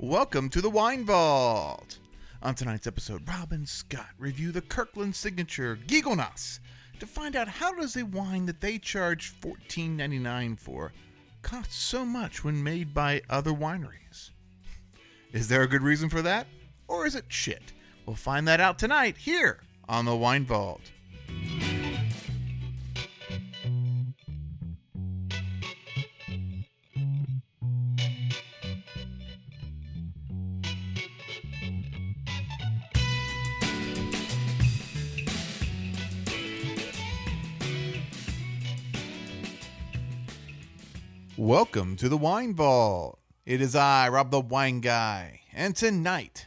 Welcome to the Wine Vault. On tonight's episode, Rob and Scott review the Kirkland Signature Gigondas to find out how does a wine that they charge $14.99 for cost so much when made by other wineries. Is there a good reason for that, or is it shit? We'll find that out tonight here on the Wine Vault. Welcome to the Wine Vault. It is I, Rob the Wine Guy, and tonight,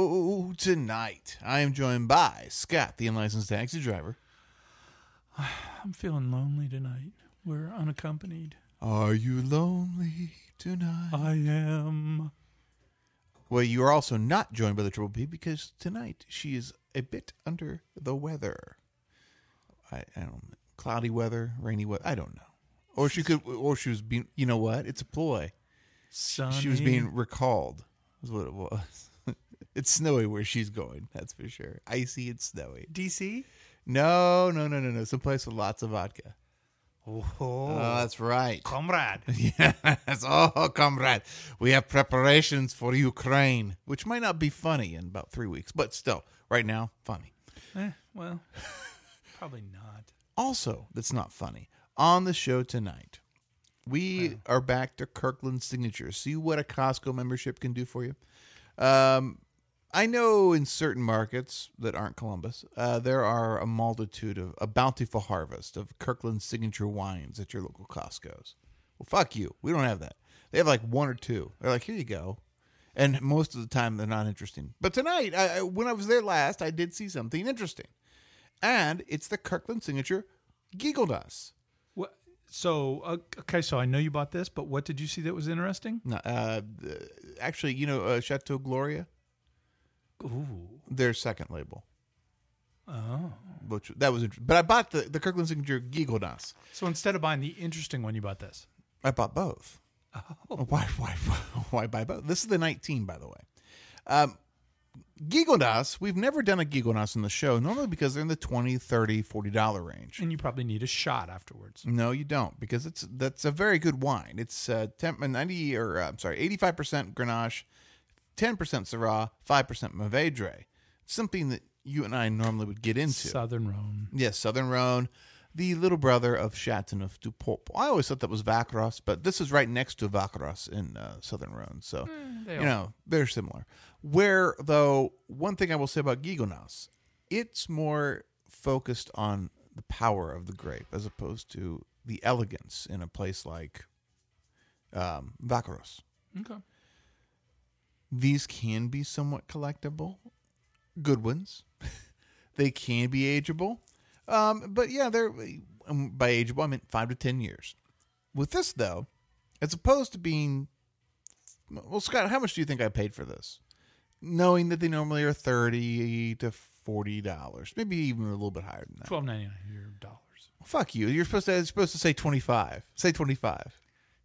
I am joined by Scott, the unlicensed taxi driver. I'm feeling lonely tonight. We're unaccompanied. Are you lonely tonight? I am. Well, you are also not joined by the Triple P because tonight she is a bit under the weather. I don't know, cloudy weather, rainy weather, I don't know. Or she was being, you know what? It's a ploy. Sunny. She was being recalled, is what it was. It's snowy where she's going, that's for sure. Icy and snowy. DC? No. Someplace with lots of vodka. Oh, That's right. comrade. Yes. Oh, comrade. We have preparations for Ukraine, which might not be funny in about 3 weeks, but still, right now, funny. Well, probably not. Also, that's not funny. On the show tonight, we are back to Kirkland Signature. See what a Costco membership can do for you. I know in certain markets that aren't Columbus, there are a multitude of a bountiful harvest of Kirkland Signature wines at your local Costco's. Well, fuck you. We don't have that. They have like one or two. They're like, here you go. And most of the time, they're not interesting. But tonight, when I was there last, I did see something interesting. And it's the Kirkland Signature Gigondas. So I know you bought this, but what did you see that was interesting? No, actually, Chateau Gloria? Ooh. Their second label. Oh. That was interesting. But I bought the Kirkland Signature Gigondas. So instead of buying the interesting one, you bought this? I bought both. Oh. Why buy both? This is the 19, by the way. Gigondas, we've never done a Gigondas on the show, normally because they're in the $20, $30, $40 range. And you probably need a shot afterwards. No, you don't, because that's a very good wine. It's 85% Grenache, 10% Syrah, 5% Mourvedre. Something that you and I normally would get into. Southern Rhone. Yes, Southern Rhone, the little brother of Chateauneuf du Pape. I always thought that was Vacros, but this is right next to Vacros in Southern Rhone. So, they're similar. Where, though, one thing I will say about Gigondas, it's more focused on the power of the grape as opposed to the elegance in a place like Vacros. Okay. These can be somewhat collectible. Good ones. They can be ageable. But yeah, they're by ageable, I mean 5 to 10 years. With this, though, as opposed to being... Well, Scott, how much do you think I paid for this? Knowing that they normally are $30 to $40, maybe even a little bit higher than that. $12.99 dollars. Fuck you! You're supposed to say 25. Say 25.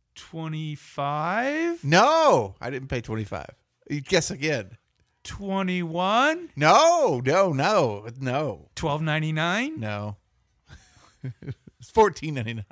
25? No, I didn't pay 25. You guess again. 21? No. $12.99? No. It's $14.99.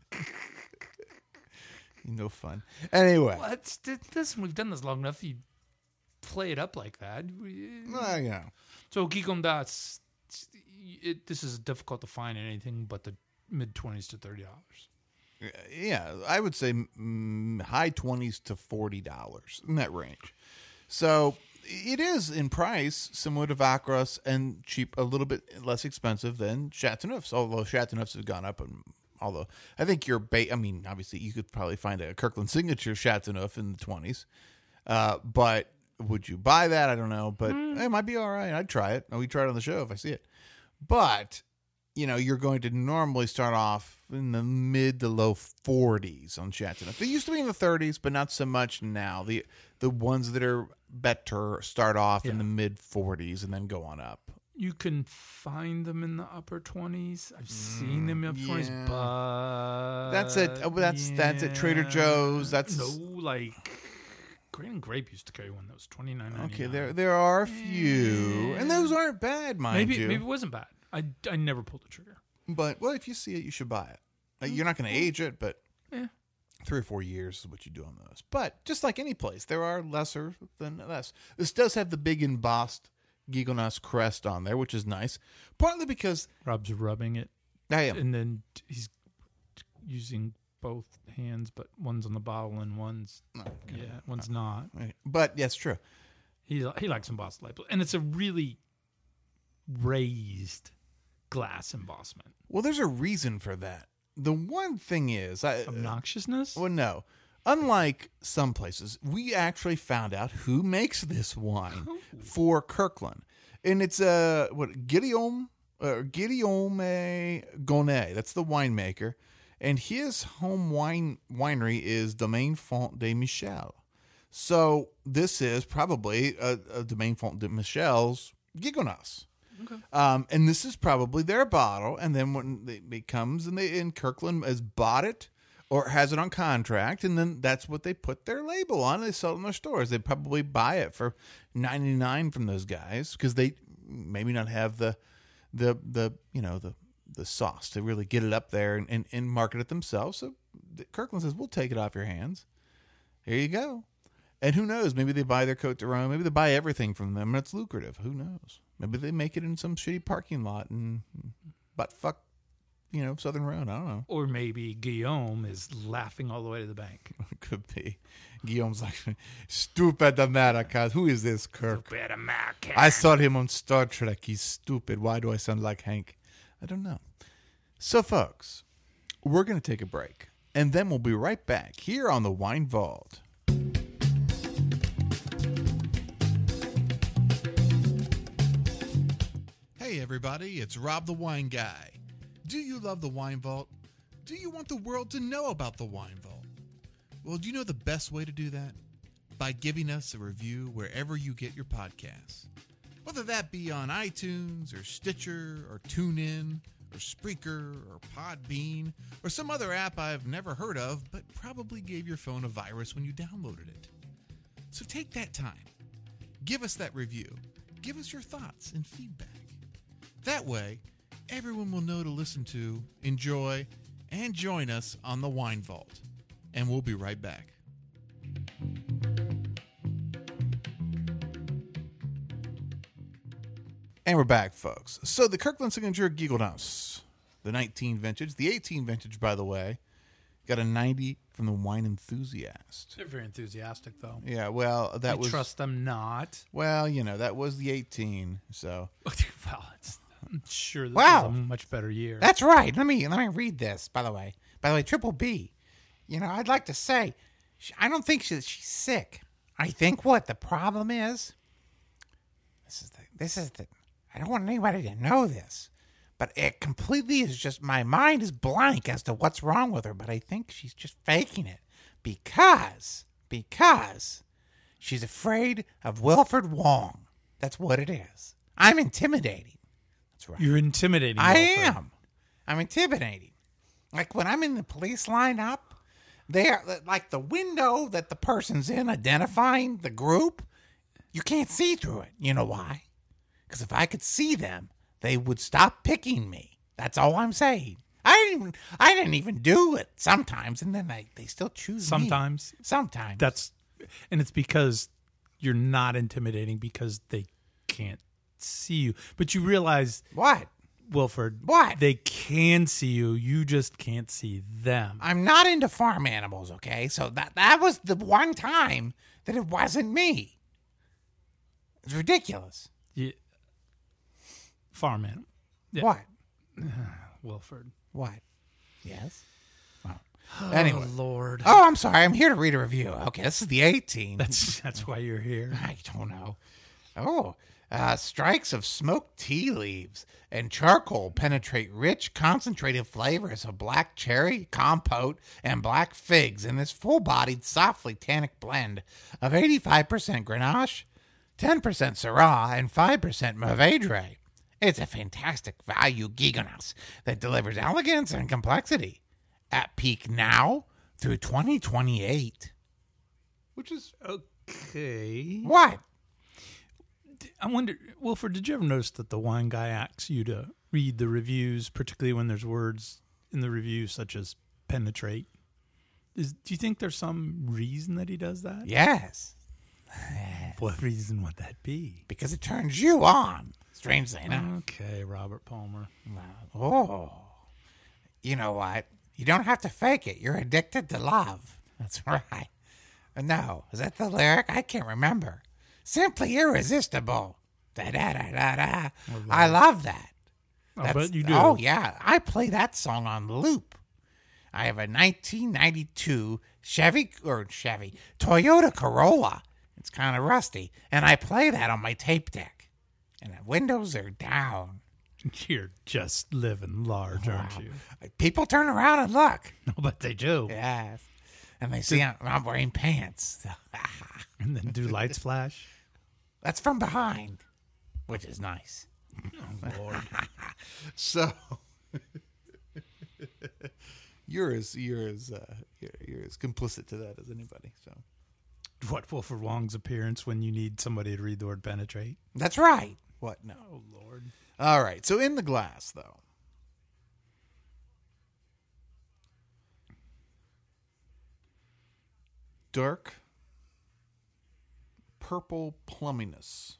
No fun. Anyway. Well, we've done this long enough. You play it up like that. Yeah. So Gigondas, this is difficult to find in anything but the mid-20s to $30. Yeah, I would say high 20s to $40 in that range. So it is in price similar to Vacros and cheap, a little bit less expensive than Chateauneuf's. Although Chateauneuf's have gone up, and although I think obviously you could probably find a Kirkland Signature Chateauneuf in the 20s, but would you buy that? I don't know, but it might be all right. I'd try it. We try it on the show if I see it. But you're going to normally start off in the mid to low 40s on Chateauneuf. They used to be in the 30s, but not so much now. The ones that are better start off in the mid 40s and then go on up. You can find them in the upper 20s. I've seen them in the upper 20s, but that's it. That's at Trader Joe's. That's like Grain and Grape used to carry one that was $29.99. Okay, there are a few, and those aren't bad, mind you. Maybe it wasn't bad. I never pulled the trigger. But if you see it, you should buy it. You're not going to age it, but Yeah. 3 or 4 years is what you do on those. But just like any place, there are lesser than less. This does have the big embossed Gigonas crest on there, which is nice. Partly because Rob's rubbing it, I am. and then he's using both hands, but one's on the bottle and one's not. But yes, true. He likes embossed labels, and it's a really raised glass embossment. Well, there's a reason for that. The one thing is, Obnoxiousness? well, no. Unlike some places, we actually found out who makes this wine for Kirkland, and it's Guillaume Gonnet. That's the winemaker, and his home winery is Domaine Font de Michel. So this is probably a Domaine Font de Michel's Gigonas. Okay. And this is probably their bottle. And then when it comes and Kirkland has bought it or has it on contract, and then that's what they put their label on. They sell it in their stores. They probably buy it for $99 from those guys because they maybe not have the sauce to really get it up there and market it themselves. So Kirkland says, we'll take it off your hands. Here you go. And who knows? Maybe they buy their Côte de Rhone. Maybe they buy everything from them, and it's lucrative. Who knows? Maybe they make it in some shitty parking lot and buttfuck, Southern Rhone. I don't know. Or maybe Guillaume is laughing all the way to the bank. Could be. Guillaume's like, stupid Americans. Who is this Kirk? Stupid American. I saw him on Star Trek. He's stupid. Why do I sound like Hank? I don't know. So, folks, we're going to take a break, and then we'll be right back here on the Wine Vault. Hey everybody, it's Rob the Wine Guy. Do you love the Wine Vault? Do you want the world to know about the Wine Vault? Well, do you know the best way to do that? By giving us a review wherever you get your podcasts. Whether that be on iTunes or Stitcher or TuneIn or Spreaker or Podbean or some other app I've never heard of but probably gave your phone a virus when you downloaded it. So take that time. Give us that review. Give us your thoughts and feedback. That way, everyone will know to listen to, enjoy, and join us on the Wine Vault. And we'll be right back. And we're back, folks. So the Kirkland Signature Gigonas, the 19 vintage, the 18 vintage, by the way, got a 90 from the Wine Enthusiast. They're very enthusiastic, though. Yeah, well, I trust them not. Well, that was the 18, so. Well, I'm sure this Wow. is a much better year. That's right. Let me read this. By the way, Triple B. I'd like to say, I don't think she's sick. I think what the problem is. This is the. I don't want anybody to know this, but it completely is just my mind is blank as to what's wrong with her. But I think she's just faking it because she's afraid of Wilfred Wong. That's what it is. I'm intimidating. That's right. You're intimidating. I Wilfred. am. I'm intimidating. Like when I'm in the police lineup, they're like the window that the person's in identifying the group, you can't see through it. You know why? Because if I could see them, they would stop picking me. That's all I'm saying. I didn't even do it sometimes, and then they still choose Sometimes. me. Sometimes. And it's because you're not intimidating because they can't see you. But you realize, What? Wilford, What? they can see you. You just can't see them. I'm not into farm animals, okay? So that was the one time that it wasn't me. It's ridiculous. Yeah. Farm animal. Yeah. What? Wilford. What? Yes? Anyway. Oh, Lord. Oh, I'm sorry. I'm here to read a review. Okay, this is the 18. That's why you're here. I don't know. Oh, strikes of smoked tea leaves and charcoal penetrate rich, concentrated flavors of black cherry, compote, and black figs in this full-bodied, softly tannic blend of 85% Grenache, 10% Syrah, and 5% Mourvedre. It's a fantastic value Gigonas that delivers elegance and complexity at peak now through 2028. Which is Okay. What? I wonder, Wilford, did you ever notice that the wine guy asks you to read the reviews, particularly when there's words in the reviews such as penetrate? Do you think there's some reason that he does that? Yes. What reason would that be? Because it turns you on. Strangely enough. Okay, Robert Palmer. Oh. You know what? You don't have to fake it. You're addicted to love. That's right. No, is that the lyric? I can't remember. Simply irresistible. Da-da-da-da-da. I love that. I bet you do. Oh, yeah. I play that song on loop. I have a 1992 Toyota Corolla. It's kind of rusty. And I play that on my tape deck. And the windows are down. You're just living large, aren't you? People turn around and look. I bet they do. Yes. And they see I'm wearing pants. And then do lights flash? That's from behind, which is nice. Oh, Lord. So you're as complicit to that as anybody. So What, Wilford Wong's appearance when you need somebody to read the word penetrate? That's right. what? No. Oh, Lord. All right. So in the glass, though, dark purple plumminess.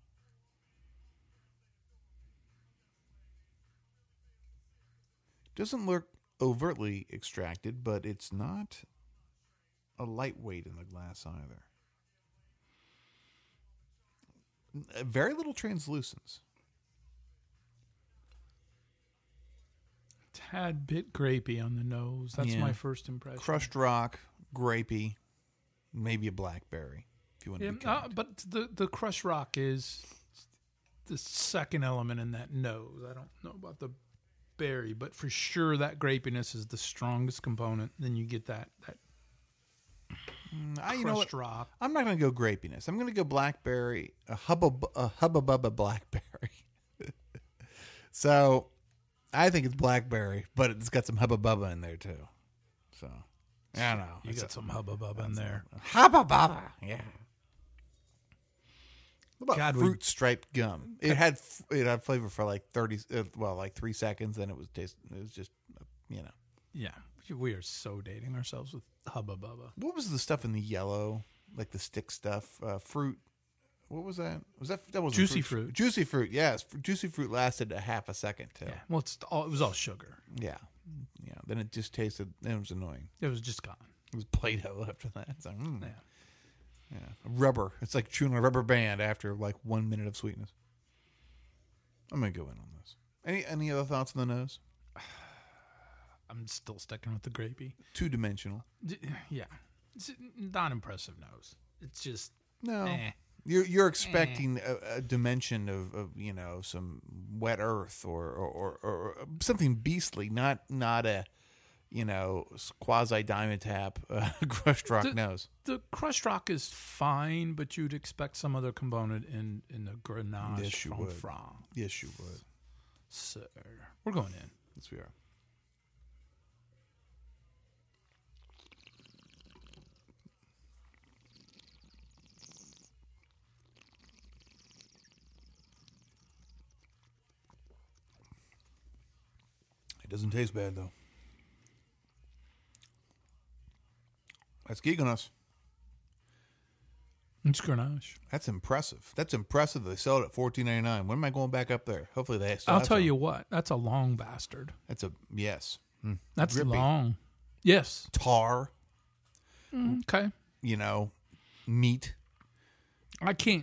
Doesn't look overtly extracted, but it's not a lightweight in the glass either. Very little translucence. Tad bit grapey on the nose. That's Yeah. my first impression. Crushed rock, grapey, maybe a blackberry, if you want to be kind. but the crushed rock is the second element in that nose. I don't know about the berry, but for sure that grapiness is the strongest component. Then you get that You know what? crushed rock. I'm not going to go grapiness. I'm going to go blackberry, a hubba bubba blackberry. So I think it's blackberry, but it's got some hubba bubba in there too. So I don't know. You got some hubba bubba in there. Hubba bubba. Yeah. What about God, we- fruit striped gum? It had flavor for like 3 seconds, then it was just Yeah, we are so dating ourselves with hubba bubba. What was the stuff in the yellow, like the stick stuff? Fruit. What was that? That was Juicy fruit. Juicy fruit. Yes, juicy fruit lasted a half a second too. Yeah, well, it was all sugar. Yeah. Then it just tasted. It was annoying. It was just gone. It was Play-Doh after that. It's like, Yeah. yeah, rubber. It's like chewing a rubber band after like 1 minute of sweetness. I'm gonna go in on this. Any other thoughts on the nose? I'm still sticking with the grapey. 2-dimensional. Yeah, it's not impressive nose. It's just No. eh. You're expecting a dimension of some wet earth or something beastly, not a quasi diamond tap crushed rock nose. The crushed rock is fine, but you'd expect some other component in the Grenache Yes, you from would. France. Yes, you would. Sir, we're going in. Yes, we are. It doesn't taste bad though. That's Gigonos. It's Grenache. That's impressive. That's impressive. They sell it at $14.99. When am I going back up there? Hopefully they still I'll have tell some. you what. That's a long bastard. That's a yes. That's Grippy. long. Yes. Tar. Okay. Meat. I can't.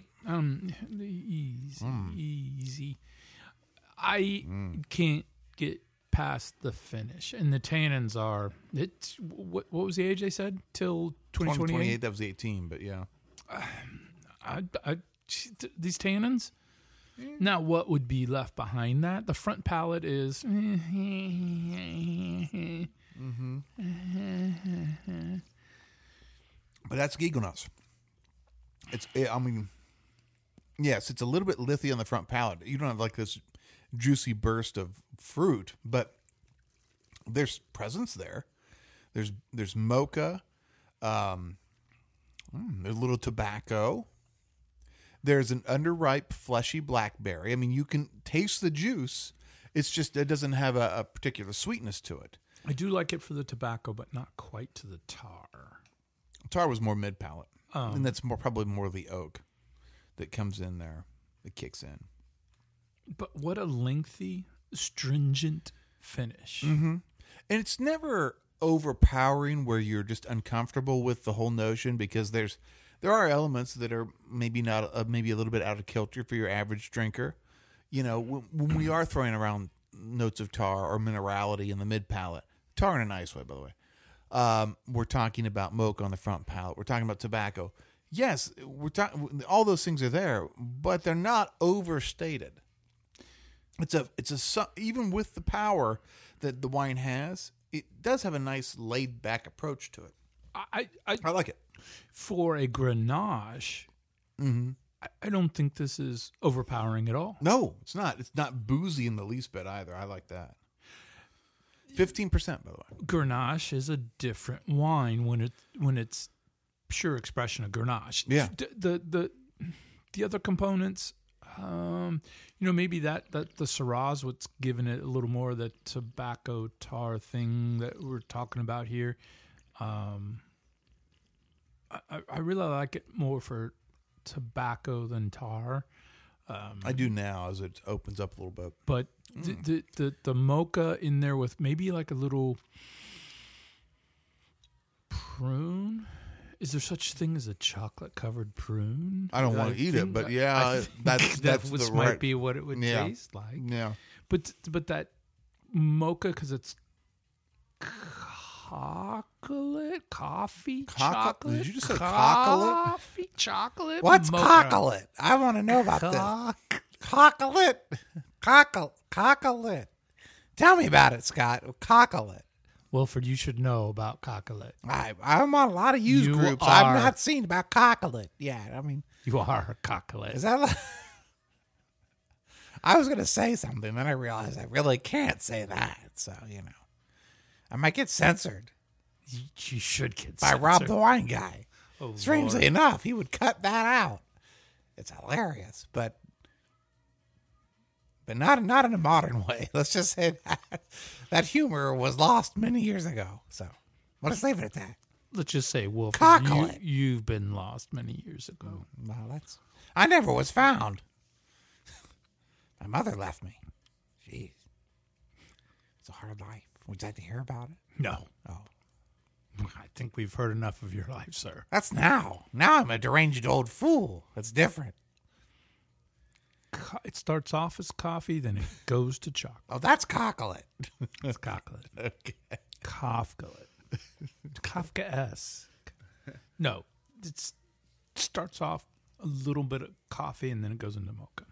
Easy. I can't get past the finish, and the tannins are. It's what was the age they said till 2028? 2028. That was 18, but yeah. These tannins. Now, what would be left behind that? The front palate is. But that's Gigonos. Yes, it's a little bit lithy on the front palate. You don't have like this juicy burst of fruit, but there's presence there. There's mocha. There's a little tobacco. There's an underripe, fleshy blackberry. I mean, you can taste the juice. It's just it doesn't have a particular sweetness to it. I do like it for the tobacco, but not quite to the tar. Tar was more mid palate, and that's probably more of the oak that comes in there, that kicks in. But what a lengthy, stringent finish. And it's never overpowering where you're just uncomfortable with the whole notion, because there are elements that are maybe not maybe a little bit out of kilter for your average drinker. You know, when we are throwing around notes of tar or minerality in the mid palate, tar in a nice way, by the way. We're talking about mocha on the front palate. We're talking about tobacco. Yes, all those things are there, but they're not overstated. Even with the power that the wine has, it does have a nice laid back approach to it. I like it. For a Grenache, I don't think this is overpowering at all. No, it's not. It's not boozy in the least bit either. I like that. 15%, by the way. Grenache is a different wine when it's pure expression of Grenache. Yeah. The other components, maybe that the Syrah's what's giving it a little more of the tobacco tar thing that we're talking about here. I really like it more for tobacco than tar. I do now as it opens up a little bit. But the mocha in there with maybe like a little prune. Is there such thing as a chocolate covered prune? I don't want to eat it, but yeah, that's the might right. be what it would taste like. Yeah, but that mocha, because it's coffee, chocolate. Did you just say chocolate? Coffee, chocolate. What's mocha. cocklet? I want to know about this. Cocklet. Cocklet. Tell me about it, Scott. Cocklet. Wilford, you should know about cocklet. I'm on a lot of used groups. I've not seen about cocklet yet. I mean, You are a cocklet. is that like... I was going to say something, then I realized I really can't say that. So, I might get censored You should get by censored. Rob the Wine Guy. Oh, Strangely Lord. enough, he would cut that out. It's hilarious, but not in a modern way. Let's just say that humor was lost many years ago. So we'll just leave it at that. Let's just say, Wilford, Cocklet. you've been lost many years ago. Well, I never was found. My mother left me. Jeez. It's a hard life. Would you like to hear about it? No. Oh. I think we've heard enough of your life, sir. That's now. Now I'm a deranged old fool. That's different. It starts off as coffee, then it goes to chocolate. Oh, that's cocklet. It's cocklet. Okay. Kafkalet. Kafka-esque. No, it starts off a little bit of coffee, and then it goes into mocha.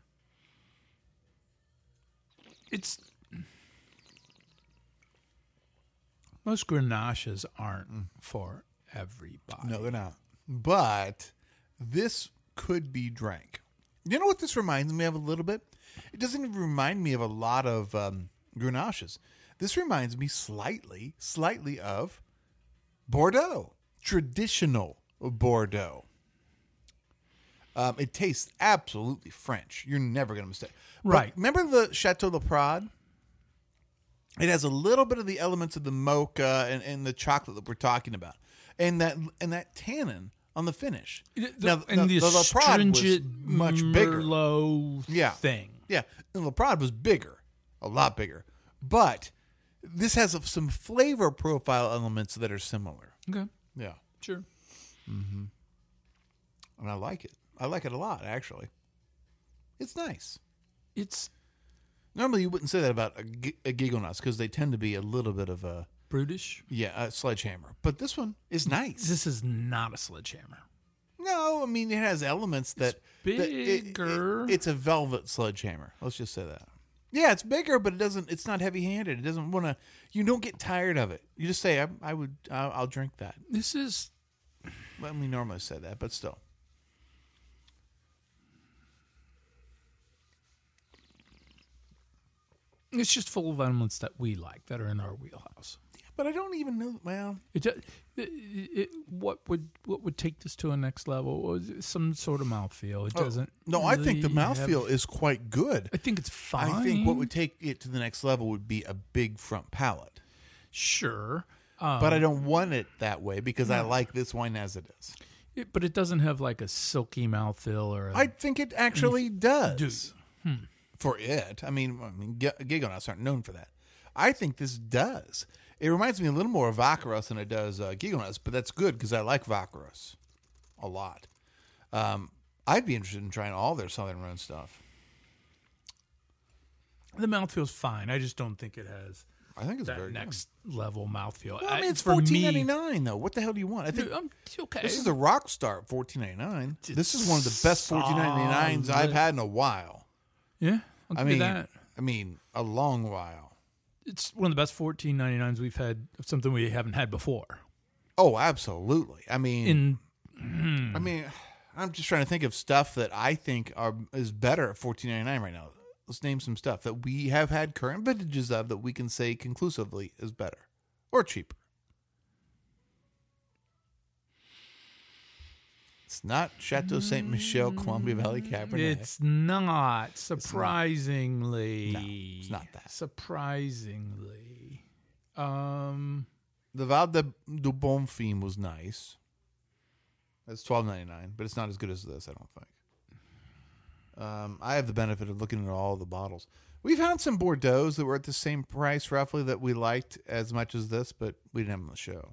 Most Grenaches aren't for everybody. No, they're not. But this could be drank. You know what this reminds me of a little bit? It doesn't even remind me of a lot of Grenaches. This reminds me slightly of Bordeaux, traditional Bordeaux. It tastes absolutely French. You're never going to mistake. Right. But remember the Chateau Laprade? It has a little bit of the elements of the mocha and the chocolate that we're talking about, and that tannin on the finish. The Laprade was astringent much bigger. Merlot thing. Yeah, and Laprade was bigger, a lot bigger. But this has some flavor profile elements that are similar. Okay, Yeah, sure. and I like it. I like it a lot, actually. It's nice. It's Normally, you wouldn't say that about a Giggle Nuts because they tend to be a little bit of a brutish. a sledgehammer. But this one is nice. This is not a sledgehammer. No, I mean it has elements that bigger. It's a velvet sledgehammer. Let's just say that. Yeah, it's bigger, but it doesn't. It's not heavy-handed. It doesn't want to. You don't get tired of it. You just say, I'll drink that." This is. Well, we normally say that, but still. It's just full of elements that we like, that are in our wheelhouse. But I don't even know. Well, What would take this to a next level was some sort of mouthfeel. It doesn't. no, I think the really mouthfeel is quite good. I think it's fine. I think what would take it to the next level would be a big front palate. Sure, But I don't want it that way because I like this wine as it is. but it doesn't have like a silky mouthfeel or. I think it actually does. For it, I mean, Gigonauts aren't known for that. I think this does. It reminds me a little more of Vaccaros than it does Gigonauts, but that's good because I like Vaccaros a lot. I'd be interested in trying all their Southern Rhone stuff. The mouthfeel's fine. I just don't think it has I think it's that very next level mouthfeel. good. Well, I mean, it's for me- $14.99 though. What the hell do you want? I think okay. this is a rock star at $14.99. This is one of the best $14.99s I've had in a while. Yeah, I'll give you that. I mean, a long while. It's one of the best $14.99s we've had of something we haven't had before. Oh, absolutely. I mean, In I'm just trying to think of stuff that I think is better at $14.99 right now. Let's name some stuff that we have had current vintages of that we can say conclusively is better or cheaper. It's not Chateau Ste. Michelle Columbia Valley Cabernet. It's not, surprisingly. No, it's not that. Surprisingly. The Val du Bonfim was nice. That's $12.99, but it's not as good as this, I don't think. I have the benefit of looking at all the bottles. We've had some Bordeaux's that were at the same price roughly that we liked as much as this, but we didn't have them on the show.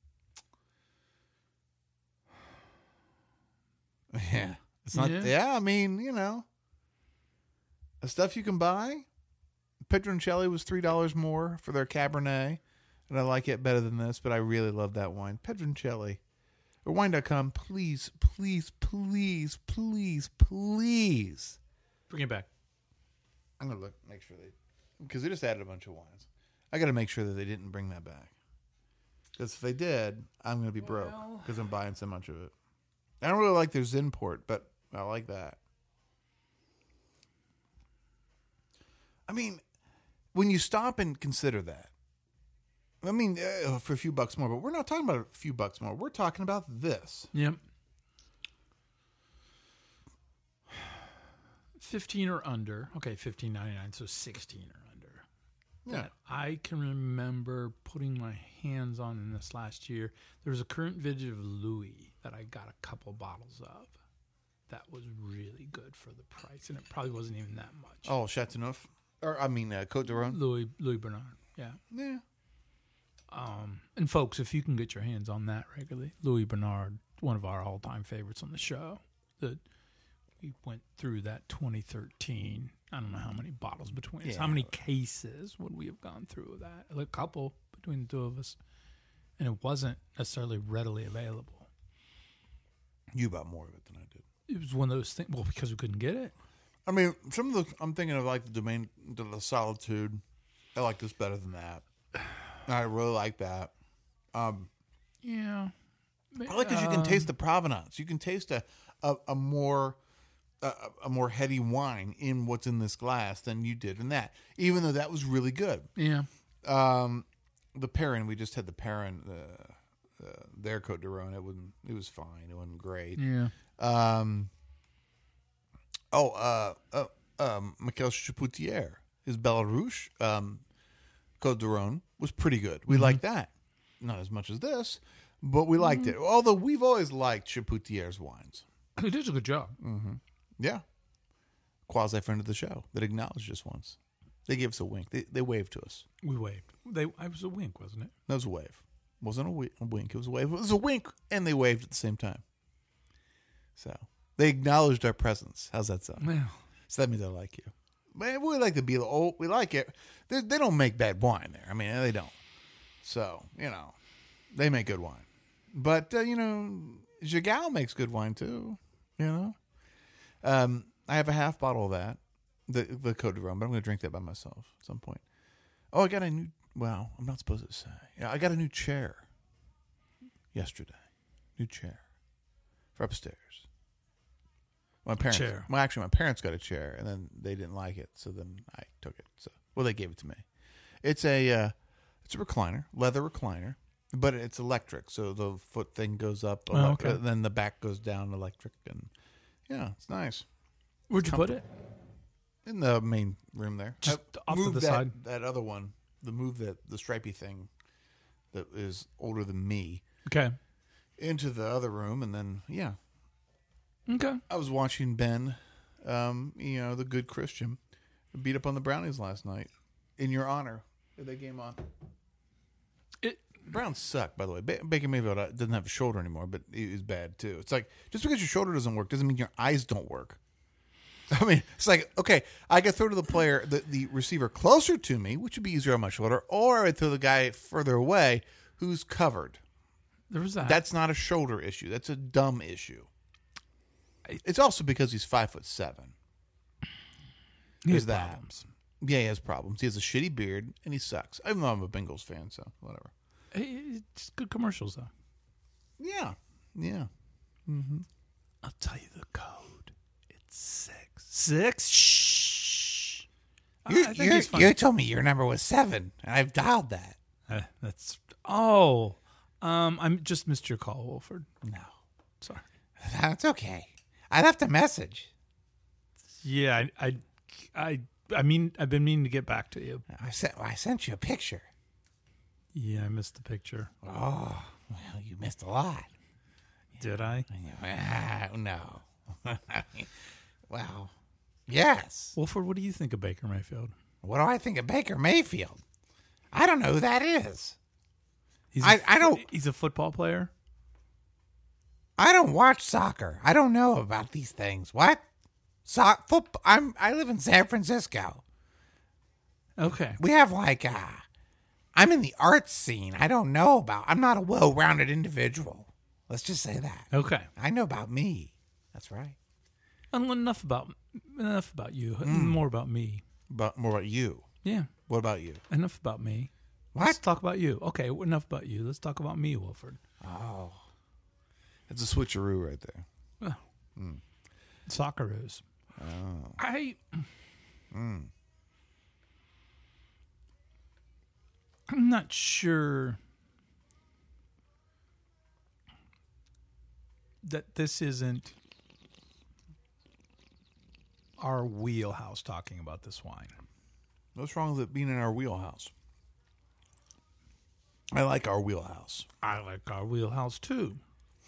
Yeah. It's not, I mean, the stuff you can buy. Pedroncelli was $3 more for their Cabernet, and I like it better than this, but I really love that wine. Pedroncelli. Or wine.com, please, please, please, please, please. Bring it back. I'm going to look, make sure because they just added a bunch of wines. I got to make sure that they didn't bring that back. Because if they did, I'm going to be broke because I'm buying so much of it. I don't really like their Zinport, but I like that. I mean, when you stop and consider that, I mean, for a few bucks more, but we're not talking about a few bucks more. We're talking about this. Yep. 15 or under. Okay, $15.99, so 16 or under. Yeah. That I can remember putting my hands on in this last year. There was a current vintage of Louis that I got a couple bottles of. That was really good for the price, and it probably wasn't even that much. Oh, Chateauneuf. Or, I mean, Côte de Rhône. Louis Bernard, yeah. Yeah. And folks, if you can get your hands on that regularly, Louis Bernard, one of our all-time favorites on the show, that we went through that 2013. I don't know how many bottles between us. How many cases would we have gone through of that? A couple between the two of us. And it wasn't necessarily readily available. You bought more of it than I did. It was one of those things. Well, because we couldn't get it. I mean, I'm thinking of like the Domaine de la Solitude. I like this better than that. I really like that. Yeah. I like because you can taste the provenance. You can taste a more heady wine in what's in this glass than you did in that. Even though that was really good. Yeah. The Perrin, we just had the Perrin, their Côte de Rhône. It was fine. It wasn't great. Yeah. Michel Chapoutier, his Bellarouche Côte de Rhône was pretty good. We liked that. Not as much as this, but we liked it. Although we've always liked Chapoutier's wines. It did a good job. Yeah. Quasi friend of the show that acknowledged us once. They gave us a wink. They waved to us. We waved. I was a wink, wasn't it? That was a wave. It wasn't a wink. It was a wave. It was a wink, and they waved at the same time. So they acknowledged our presence. How's that sound? Well, So that means I like you. Man, we like to be we like it. They don't make bad wine there. I mean, they don't. So, they make good wine. But, Jagal makes good wine too, I have a half bottle of that, the Côte de Rhône, but I'm going to drink that by myself at some point. Oh, I got a new, I'm not supposed to say. Yeah, I got a new chair yesterday. New chair for upstairs. My parents, chair. Well, actually, my parents got a chair, and then they didn't like it, so then I took it. So, they gave it to me. It's a It's a recliner, leather recliner, but it's electric. So the foot thing goes up, okay. then the back goes down electric, and yeah, it's nice. Where'd you put it? In the main room there. Just I off to moved the that, side? That other one, the stripy thing that is older than me, Okay. into the other room, and then yeah, Okay. I was watching Ben, the good Christian, beat up on the Brownies last night in your honor. They game on. Browns suck, by the way. Baker Mayfield doesn't have a shoulder anymore, but he's bad too. It's like just because your shoulder doesn't work doesn't mean your eyes don't work. I mean, it's like, okay, I could throw to the player, the receiver closer to me, which would be easier on my shoulder, or I throw the guy further away who's covered. There was that. That's not a shoulder issue. That's a dumb issue. It's also because he's 5'7". He has There's that. problems. Yeah, he has problems. He has a shitty beard, and he sucks. Even though I'm a Bengals fan, so whatever. It's good commercials, though. Yeah. I'll tell you the code. It's 6. 6? Shh. I think he's fine. You told me your number was 7, and I've dialed that. That's... Oh. I just missed your call, Wolford. No. Sorry. That's okay. I left a message. Yeah, I mean, I've been meaning to get back to you. I sent you a picture. Yeah, I missed the picture. Oh, well, you missed a lot. Did I? No. Well, yes. Wolford, what do you think of Baker Mayfield? What do I think of Baker Mayfield? I don't know who that is. I don't. He's a football player. I don't watch soccer. I don't know about these things. What? Football. I live in San Francisco. Okay. We have I'm in the arts scene. I don't know about. I'm not a well-rounded individual. Let's just say that. Okay. I know about me. That's right. Enough about you. More about me. More about you. Yeah. What about you? Enough about me. What? Let's talk about you. Okay. Enough about you. Let's talk about me, Wolford. Oh. It's a switcheroo right there. Socceroos. Oh. I'm not sure that this isn't our wheelhouse talking about this wine. What's wrong with it being in our wheelhouse? I like our wheelhouse. I like our wheelhouse too.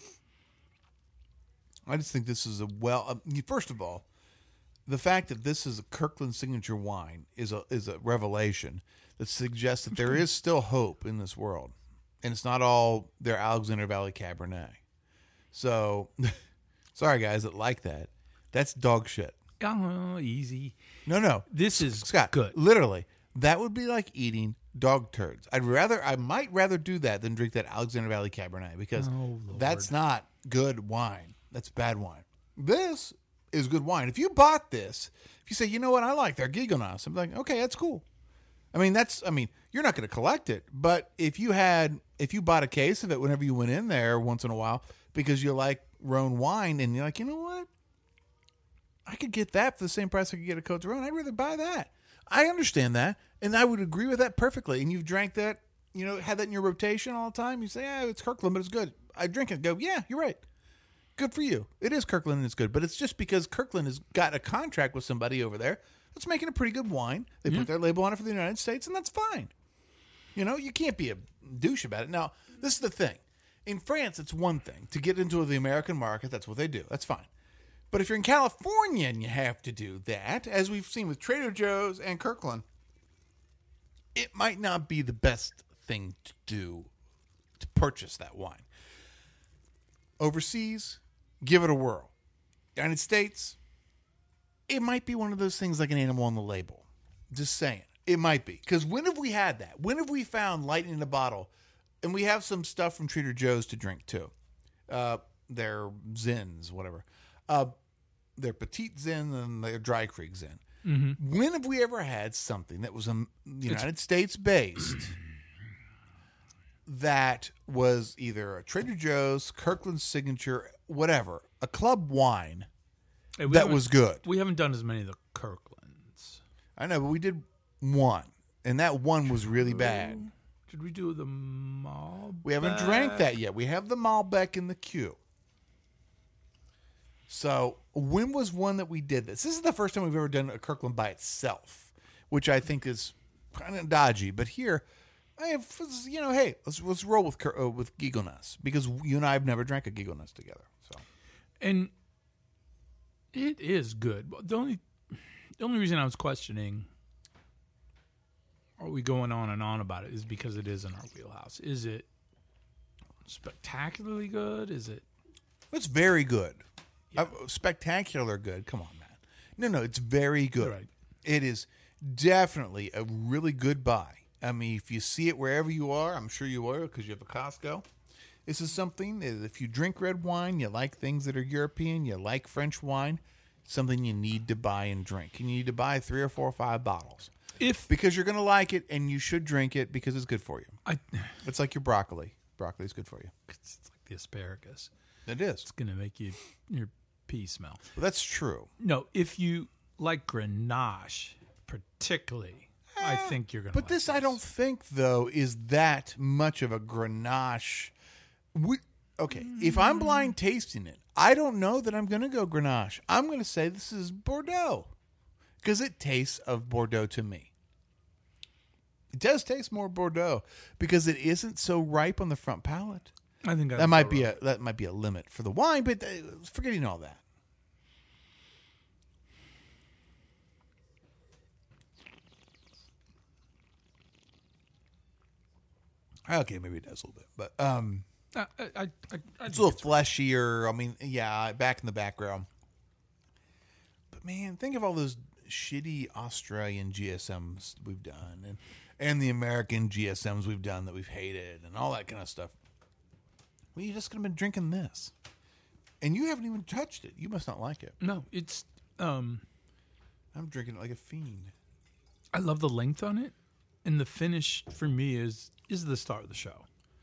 I just think this is first of all, the fact that this is a Kirkland signature wine is a revelation that suggests that there is still hope in this world, and it's not all their Alexander Valley Cabernet. So, sorry guys that like that. That's dog shit. Oh, easy. No. This is Scott, good. Literally, that would be like eating dog turds. I might rather do that than drink that Alexander Valley Cabernet because that's not good wine. That's bad wine. This is good wine. If you bought this, if you say, you know what, I like their Gigonnas, I'm like, okay, that's cool. I mean, you're not going to collect it, but if you bought a case of it whenever you went in there once in a while because you like Rhone wine and you're like, you know what, I could get that for the same price I could get a Côte de Rhone. I'd rather buy that. I understand that, and I would agree with that perfectly. And you've drank that, had that in your rotation all the time. You say, yeah, it's Kirkland, but it's good. I drink it. Go, yeah, you're right. Good for you. It is Kirkland and it's good, but it's just because Kirkland has got a contract with somebody over there that's making a pretty good wine. They put their label on it for the United States, and that's fine. You can't be a douche about it. Now, this is the thing. In France, it's one thing. To get into the American market, that's what they do. That's fine. But if you're in California and you have to do that, as we've seen with Trader Joe's and Kirkland, it might not be the best thing to do to purchase that wine. Overseas, give it a whirl. United States, it might be one of those things like an animal on the label. Just saying. It might be. Because when have we had that? When have we found lightning in a bottle? And we have some stuff from Trader Joe's to drink too. Their Zins, whatever. Their Petite Zin and their Dry Creek Zin. Mm-hmm. When have we ever had something that was United States based that was either a Trader Joe's, Kirkland Signature, whatever, a club wine that was good? We haven't done as many of the Kirklands. I know, but we did one, and that one was really bad. Did we do the Malbec? We haven't drank that yet. We have the Malbec in the queue. So, when was one that we did this? This is the first time we've ever done a Kirkland by itself, which I think is kind of dodgy. But here, hey, let's roll with Gigoness, because you and I have never drank a Gigoness together. So, and it is good. The only reason I was questioning, are we going on and on about it, is because it is in our wheelhouse. Is it spectacularly good? Is it? It's very good. Spectacular good. Come on, man. No, it's very good. Right. It is definitely a really good buy. I mean, if you see it wherever you are, I'm sure you will because you have a Costco. This is something that if you drink red wine, you like things that are European, you like French wine, something you need to buy and drink. You need to buy 3 or 4 or 5 bottles. Because you're going to like it and you should drink it because it's good for you. It's like your broccoli. Broccoli is good for you. It's like the asparagus. It is. It's going to make your pee smell. Well, that's true. No, if you like Grenache particularly, I think you're going to like this. I don't think, though, is that much of a Grenache. If I'm blind tasting it, I don't know that I'm going to go Grenache. I'm going to say this is Bordeaux because it tastes of Bordeaux to me. It does taste more Bordeaux because it isn't so ripe on the front palate. I think that might be a limit for the wine, but forgetting all that. Okay, maybe it does a little bit, but it's a little fleshier. I mean, yeah, back in the background. But man, think of all those shitty Australian GSMs we've done, and the American GSMs we've done that we've hated, and all that kind of stuff. Well, you just could have been drinking this, and you haven't even touched it. You must not like it. No, it's. I'm drinking it like a fiend. I love the length on it, and the finish for me is the star of the show.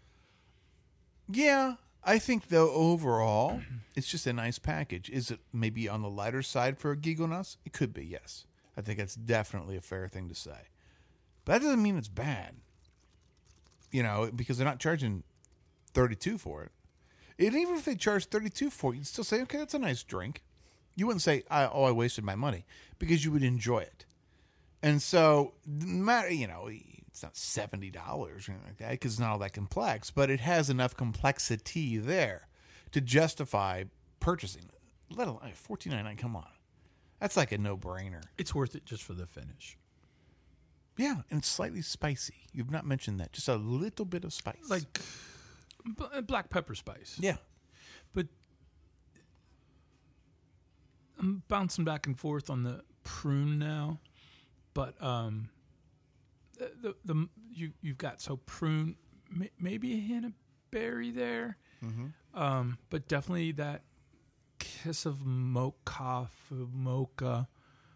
Yeah, I think though overall, it's just a nice package. Is it maybe on the lighter side for a Gigoness? It could be. Yes, I think that's definitely a fair thing to say. But that doesn't mean it's bad. Because they're not charging $32 for it. And even if they charge $32 for it, you'd still say, okay, that's a nice drink. You wouldn't say, I wasted my money, because you would enjoy it. And so, it's not $70 or anything like that, because it's not all that complex, but it has enough complexity there to justify purchasing it. Let alone $14.99, come on. That's like a no-brainer. It's worth it just for the finish. Yeah, and it's slightly spicy. You've not mentioned that. Just a little bit of spice. Like black pepper spice. Yeah. But I'm bouncing back and forth on the prune now. But you've got prune, maybe a hint of berry there. Mm-hmm. But definitely that kiss of cough mocha,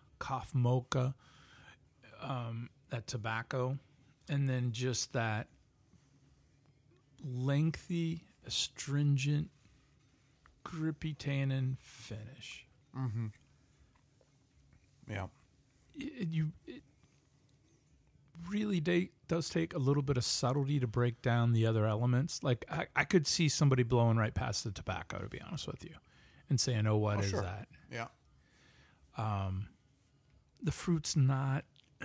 that tobacco, and then just that lengthy, astringent, grippy tannin finish. Mm-hmm. Yeah. It really does take a little bit of subtlety to break down the other elements. Like I could see somebody blowing right past the tobacco, to be honest with you, and saying, "Oh, what is that?" Yeah. The fruit's not.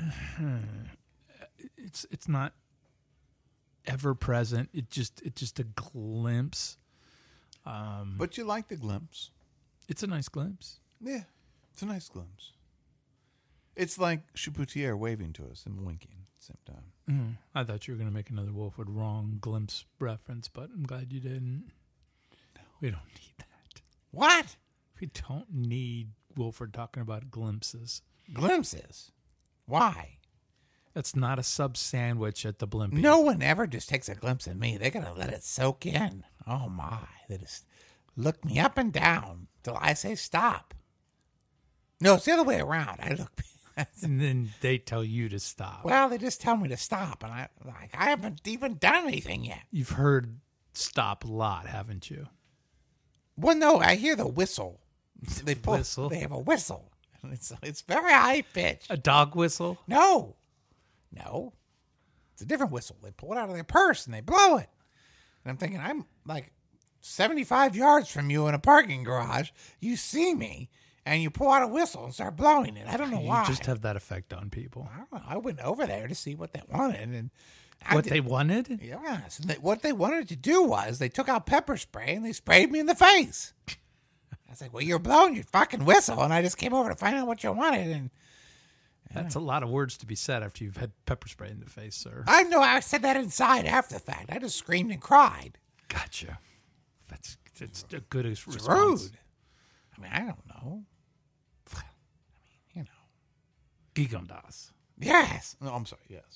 It's not ever present. It's just a glimpse. But you like the glimpse. It's a nice glimpse. Yeah, it's a nice glimpse. It's like Chapoutier waving to us and winking at the same time. I thought you were going to make another Wolfwood Wrong glimpse reference, but I'm glad you didn't. No. We don't need that. What? We don't need Wolford talking about glimpses. Glimpses? Why? That's not a sub sandwich at the Blimpie. No one ever just takes a glimpse at me. They're going to let it soak in. Oh, my. They just look me up and down till I say stop. No, it's the other way around. I look... And then they tell you to stop. Well, they just tell me to stop, and I haven't even done anything yet. You've heard stop a lot, haven't you? Well, no, I hear the whistle. They whistle. They have a whistle. It's very high pitched. A dog whistle? No. It's a different whistle. They pull it out of their purse and they blow it. And I'm thinking, I'm like 75 yards from you in a parking garage. You see me, and you pull out a whistle and start blowing it. I don't know why. You just have that effect on people. I don't know. I went over there to see what they wanted, and They wanted? Yes. And what they wanted to do was they took out pepper spray and they sprayed me in the face. I was like, well, you're blowing your fucking whistle, and I just came over to find out what you wanted, and That's a lot of words to be said after you've had pepper spray in the face, sir. I know I said that inside after the fact. I just screamed and cried. Gotcha. It's a good response. Rude. I mean, I don't know. I mean, Gigondas. Yes. No, I'm sorry. Yes.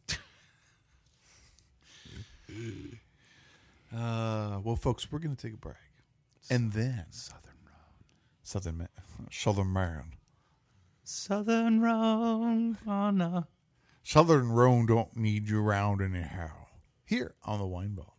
Well, folks, we're going to take a break, and then Southern Roan on a... Southern Roan don't need you around anyhow. Here on the Wine Vault.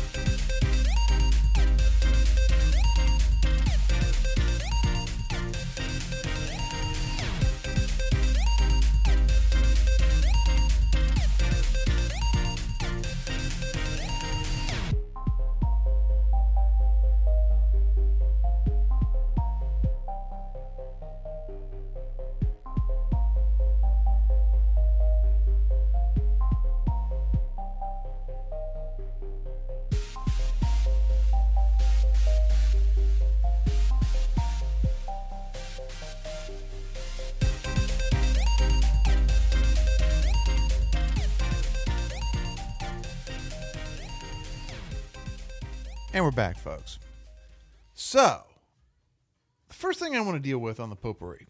And we're back, folks. So, the first thing I want to deal with on the potpourri.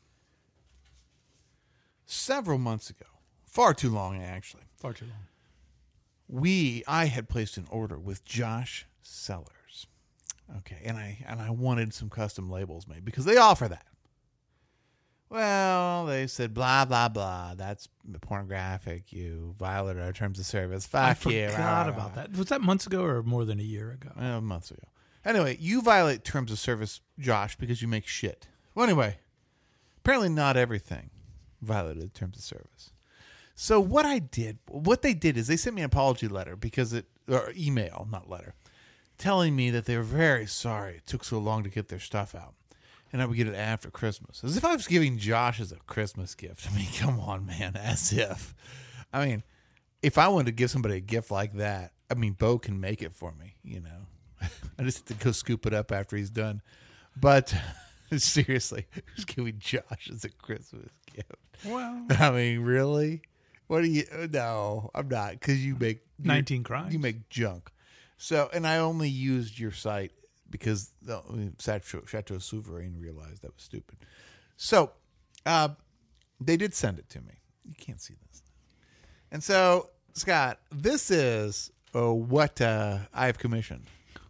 Several months ago, far too long actually, Far too long. I had placed an order with Josh Cellars. Okay, and I wanted some custom labels made because they offer that. Well, they said blah blah blah. That's pornographic. You violated our terms of service. Fuck you. I forgot about that. Was that months ago or more than a year ago? Months ago. Anyway, you violate terms of service, Josh, because you make shit. Well, anyway, apparently not everything violated terms of service. So what they did is they sent me an apology letter or email, not letter, telling me that they were very sorry it took so long to get their stuff out. And I would get it after Christmas. As if I was giving Josh as a Christmas gift. I mean, come on, man. As if. I mean, if I wanted to give somebody a gift like that, I mean, Bo can make it for me, you know. I just have to go scoop it up after he's done. But seriously, who's giving Josh as a Christmas gift? Well, I mean, really? What do you... No, I'm not. Because you make... 19 crimes. You make junk. So, and I only used your site because Chateau Souverain realized that was stupid. So, they did send it to me. You can't see this. And so, Scott, this is what I've commissioned.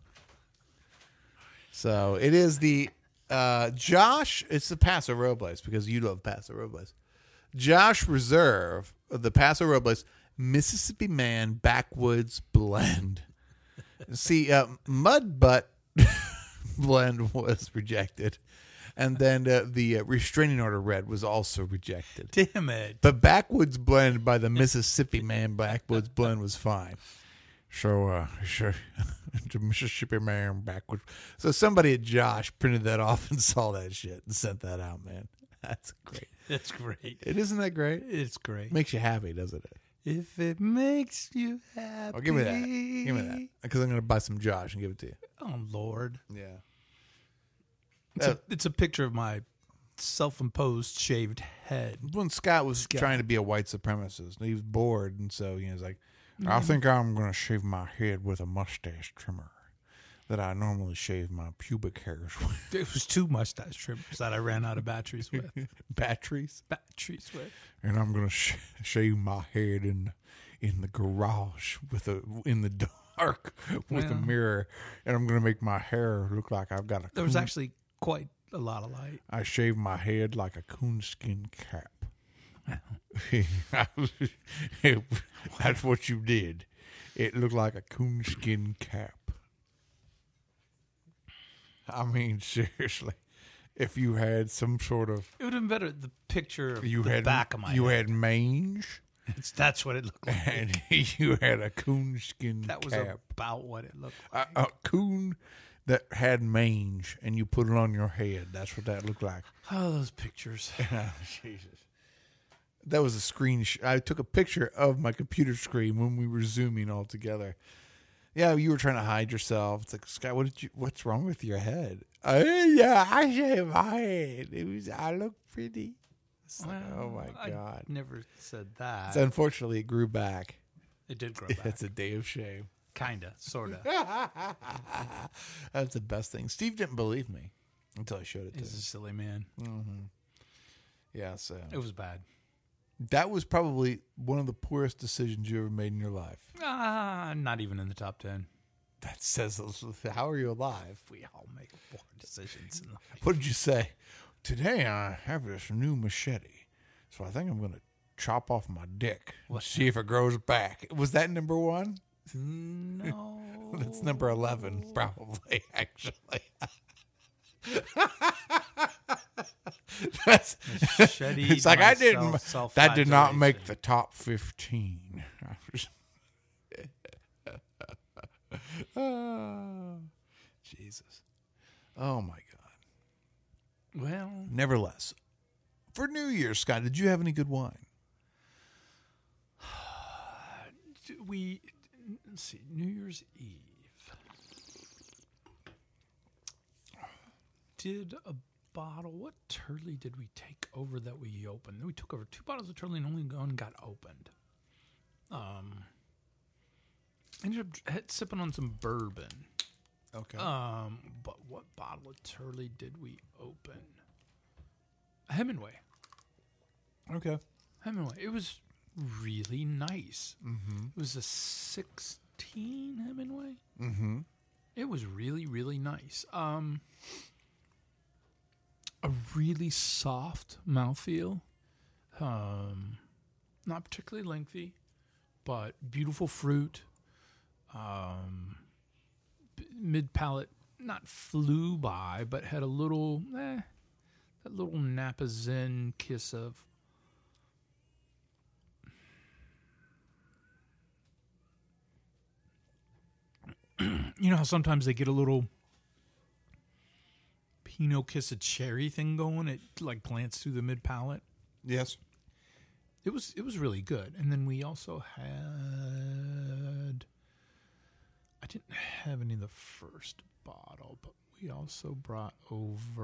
So, it is the Josh, it's the Paso Robles because you love Paso Robles. Josh Reserve, the Paso Robles Mississippi Man Backwoods Blend. See, Mud Butt blend was rejected, and then the restraining order red was also rejected. Damn it! But Backwoods Blend by the Mississippi Man Backwoods Blend was fine. So, sure, the Mississippi Man Backwoods. So somebody at Josh printed that off and saw that shit and sent that out. Man, that's great. That's great. It isn't that great? It's great. Makes you happy, doesn't it? If it makes you happy. Oh, give me that. Give me that. Because I'm going to buy some Josh and give it to you. Oh, Lord. Yeah. It's a picture of my self-imposed shaved head. When Scott was trying to be a white supremacist, he was bored, and so he was like, I think I'm going to shave my head with a mustache trimmer that I normally shave my pubic hairs with. It was 2 mustache trimmers that I ran out of batteries with. Batteries? Batteries with. And I'm going to shave my head in the garage in the dark with a mirror, and I'm going to make my hair look like I've got a There was actually quite a lot of light. I shaved my head like a coonskin cap. That's what you did. It looked like a coonskin cap. I mean, seriously, if you had some sort of... It would have been better, the picture of you the had, back of my You head. had mange, That's what it looked like. and you had a coonskin That was cap. about what it looked like. A coon that had mange, and you put it on your head. That's what that looked like. Oh, those pictures. Jesus. That was a screen. I took a picture of my computer screen when we were Zooming all together. Yeah, you were trying to hide yourself. It's like, Scott, what's wrong with your head? Yeah, I shaved my head. I look pretty. It's like, oh my God. I never said that. So unfortunately, it grew back. It did grow back. It's a day of shame. Kinda, sorta. That's the best thing. Steve didn't believe me until I showed it to He's a him. silly man. Yeah, so It was bad. that was probably one of the poorest decisions you ever made in your life. Not even in the top 10. That says, how are you alive? We all make poor decisions in life. What did you say? Today I have this new machete, so I think I'm going to chop off my dick and see if it grows back. Was that number 1? No. That's number 11, probably, actually. Machete It's like I didn't. myself, That did not make self-flagellation. the top 15. Oh, Jesus. Oh my God. Well, Nevertheless, for New Year's, Scott, did you have any good wine? let's see, New Year's Eve. Did a bottle, what Turley did we take over that we opened? We took over 2 bottles of Turley and only one got opened. Ended up sipping on some bourbon. Okay. But what bottle of Turley did we open? Hemingway. Okay. Hemingway. It was really nice. Mm-hmm. It was a 16 Hemingway. Mm-hmm. It was really, really nice. A really soft mouthfeel. Not particularly lengthy, but beautiful fruit. Mid palate, not flew by, but had a little, that little Napa Zen kiss of. You know how sometimes they get a little Pinot kiss of cherry thing going? It like glance through the mid palate. Yes. It was really good. And then we also had, I didn't have any of the first bottle, but we also brought over,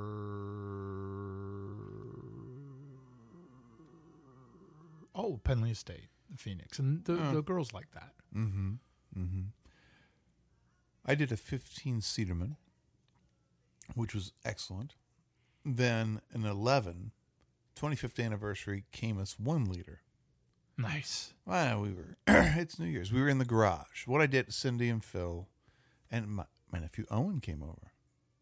Penley Estate, the Phoenix, and the girls like that. Mm-hmm. Mm-hmm. I did a 15 Cedarman, which was excellent. Then an 11, 25th anniversary Camus 1 liter. Nice. Well, we were, it's New Year's. We were in the garage. What I did, Cindy and Phil, and my nephew Owen came over.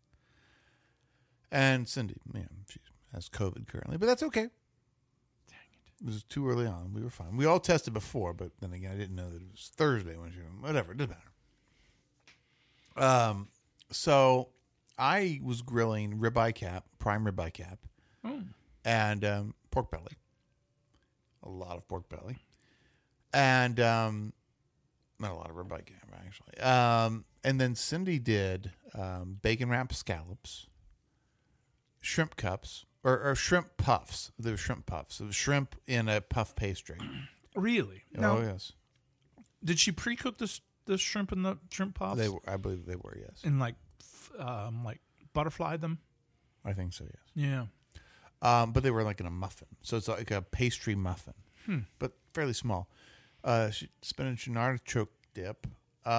And Cindy, she has COVID currently, but that's okay. It was too early on. We were fine. We all tested before, but then again, I didn't know that it was Thursday when whatever, it doesn't matter. So I was grilling ribeye cap, prime ribeye cap, and pork belly. A lot of pork belly. And not a lot of ribeye cap, actually. And then Cindy did bacon wrapped scallops, shrimp cups, or shrimp puffs. They were shrimp puffs. It was shrimp in a puff pastry. Really? Oh, yes. Did she pre-cook the shrimp and the shrimp puffs? They were, I believe they were, yes. And like butterflied them? I think so, yes. Yeah. But they were like in a muffin. So it's like a pastry muffin, but fairly small. Spinach and artichoke dip.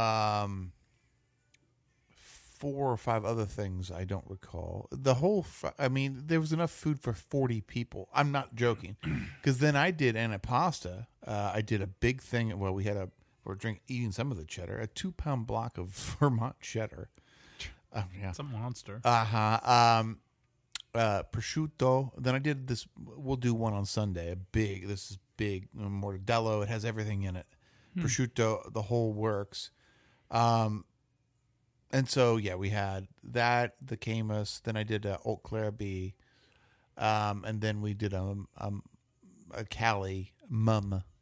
4 or 5 other things I don't recall. The whole, there was enough food for 40 people. I'm not joking. Because then I did antipasta. I did a big thing. Well, we're eating some of the cheddar. A 2-pound block of Vermont cheddar. Yeah. It's a monster. Prosciutto. Then I did this. We'll do one on Sunday. This is big mortadello. It has everything in it. Prosciutto, the whole works. And so we had that, the Camus. Then I did Haute Claire B, and then we did a Cali Mum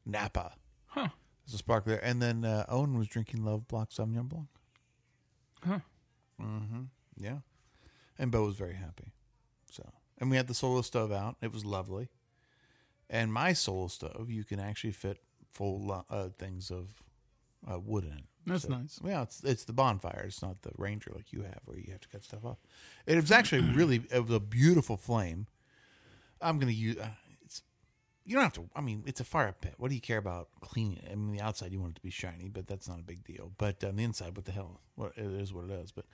Napa. Huh. There's a spark there. And then Owen was drinking Love Block Sauvignon Blanc. Huh. Yeah. And Bo was very happy. So, and we had the Solo stove out. It was lovely. And my Solo stove, you can actually fit full things of wood in it. That's nice. Yeah, it's the bonfire. It's not the Ranger like you have, where you have to cut stuff up. It was actually it was a beautiful flame. I'm going to use. You don't have to. I mean, it's a fire pit. What do you care about cleaning it? I mean, the outside you want it to be shiny, but that's not a big deal. But on the inside, what the hell? It is what it is. But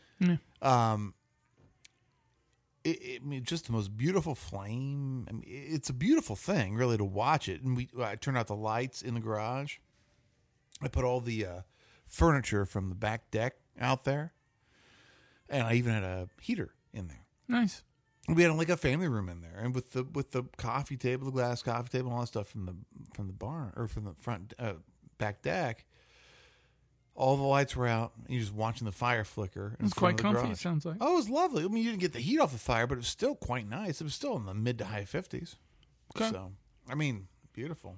I mean, just the most beautiful flame. I mean, it's a beautiful thing, really, to watch it. And I turned out the lights in the garage. I put all the furniture from the back deck out there, and I even had a heater in there. Nice. We had like a family room in there, and with the coffee table, the glass coffee table, all that stuff from the barn or from the front back deck. All the lights were out, and you're just watching the fire flicker. It's quite comfy, it sounds like. Oh, it was lovely. I mean, you didn't get the heat off the fire, but it was still quite nice. It was still in the mid to high 50s. Okay. So, I mean, beautiful.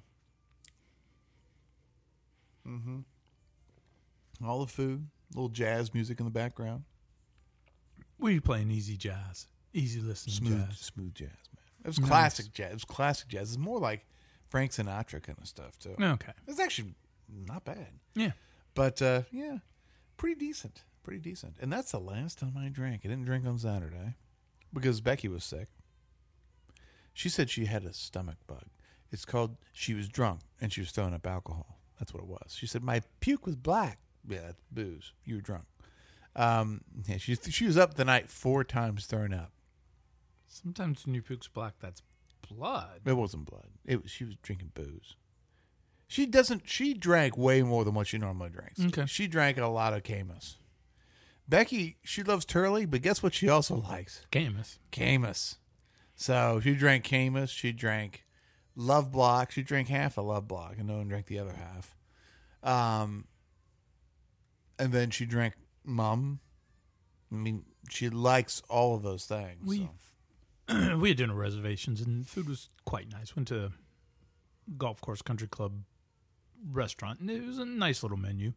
All the food, little jazz music in the background. Were you playing easy jazz? Easy listening jazz. Smooth jazz, man. It was classic jazz. It was classic jazz. It's more like Frank Sinatra kind of stuff, too. Okay. It's actually not bad. Yeah. But, yeah, pretty decent. Pretty decent. And that's the last time I drank. I didn't drink on Saturday because Becky was sick. She said she had a stomach bug. It's called, she was drunk and she was throwing up alcohol. That's what it was. She said, my puke was black. Yeah, that's booze. You were drunk. Yeah, she was up the night 4 times throwing up. Sometimes when your puke's black, that's blood. It wasn't blood. She was drinking booze. She drank way more than what she normally drinks. Okay. She drank a lot of Camus. Becky, she loves Turley, but guess what she also likes? Camus. So she drank Camus. She drank Love Block. She drank half a Love Block, and no one drank the other half. And then she drank Mum. I mean, she likes all of those things. We had dinner reservations, and food was quite nice. Went to Golf Course Country Club restaurant, and it was a nice little menu.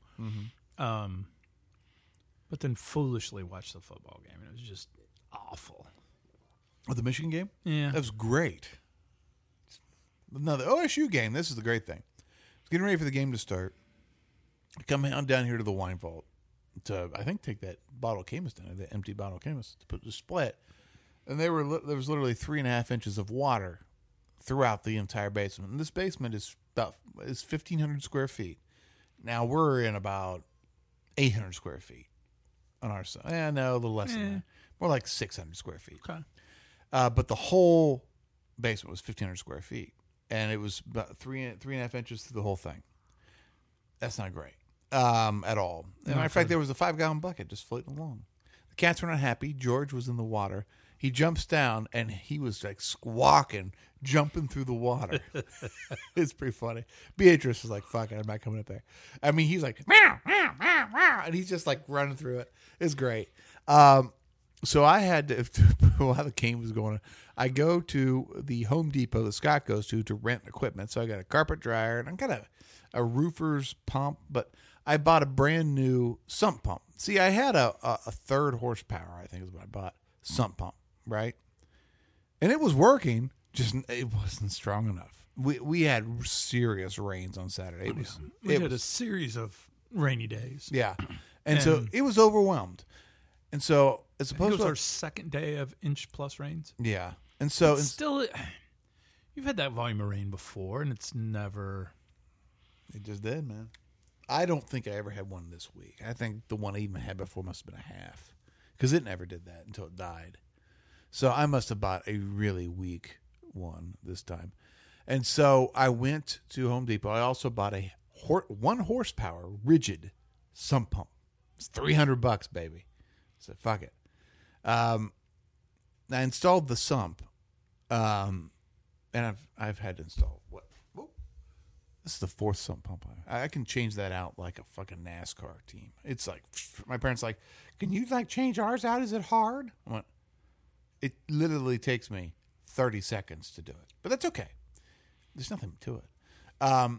But then foolishly watched the football game, and it was just awful. Oh, the Michigan game? Yeah. That was great. No, the OSU game, this is the great thing. I was getting ready for the game to start. I come on down here to the wine vault to, I think, take that bottle of Camus down, the empty bottle of Camus, to put the split. And there was literally 3.5 inches of water throughout the entire basement. And this basement is 1,500 square feet. Now we're in about 800 square feet on our side. No, a little less than that. More like 600 square feet. Okay. But the whole basement was 1,500 square feet. And it was about 3.5 inches through the whole thing. That's not great at all. As a matter of fact, there was a 5-gallon bucket just floating along. The cats were not happy. George was in the water. He jumps down, and he was like squawking, jumping through the water. It's pretty funny. Beatrice was like, fuck it, I'm not coming up there. I mean, he's like, meow, meow, meow, meow, and he's just like running through it. It's great. So I had to, while the game was going on, I go to the Home Depot that Scott goes to rent equipment. So I got a carpet dryer, and I got a roofer's pump, but I bought a brand new sump pump. See, I had a 3rd horsepower, I think is what I bought, sump pump, right? And it was working, just it wasn't strong enough. We had serious rains on Saturday. We had a series of rainy days. Yeah. And so it was overwhelmed. And so as opposed it was to our second day of inch-plus rains. Yeah. And so It's still, you've had that volume of rain before, and it's never... It just did, man. I don't think I ever had one this week. I think the one I even had before must have been a half, because it never did that until it died. So I must have bought a really weak one this time. And so I went to Home Depot. I also bought a 1 horsepower rigid sump pump. It's $300, baby. I said, fuck it. I installed the sump, and I've had to install what? This is the 4th sump pump. I can change that out like a fucking NASCAR team. It's like, my parents like, can you like change ours out? Is it hard? I went, it literally takes me 30 seconds to do it, but that's okay. There's nothing to it.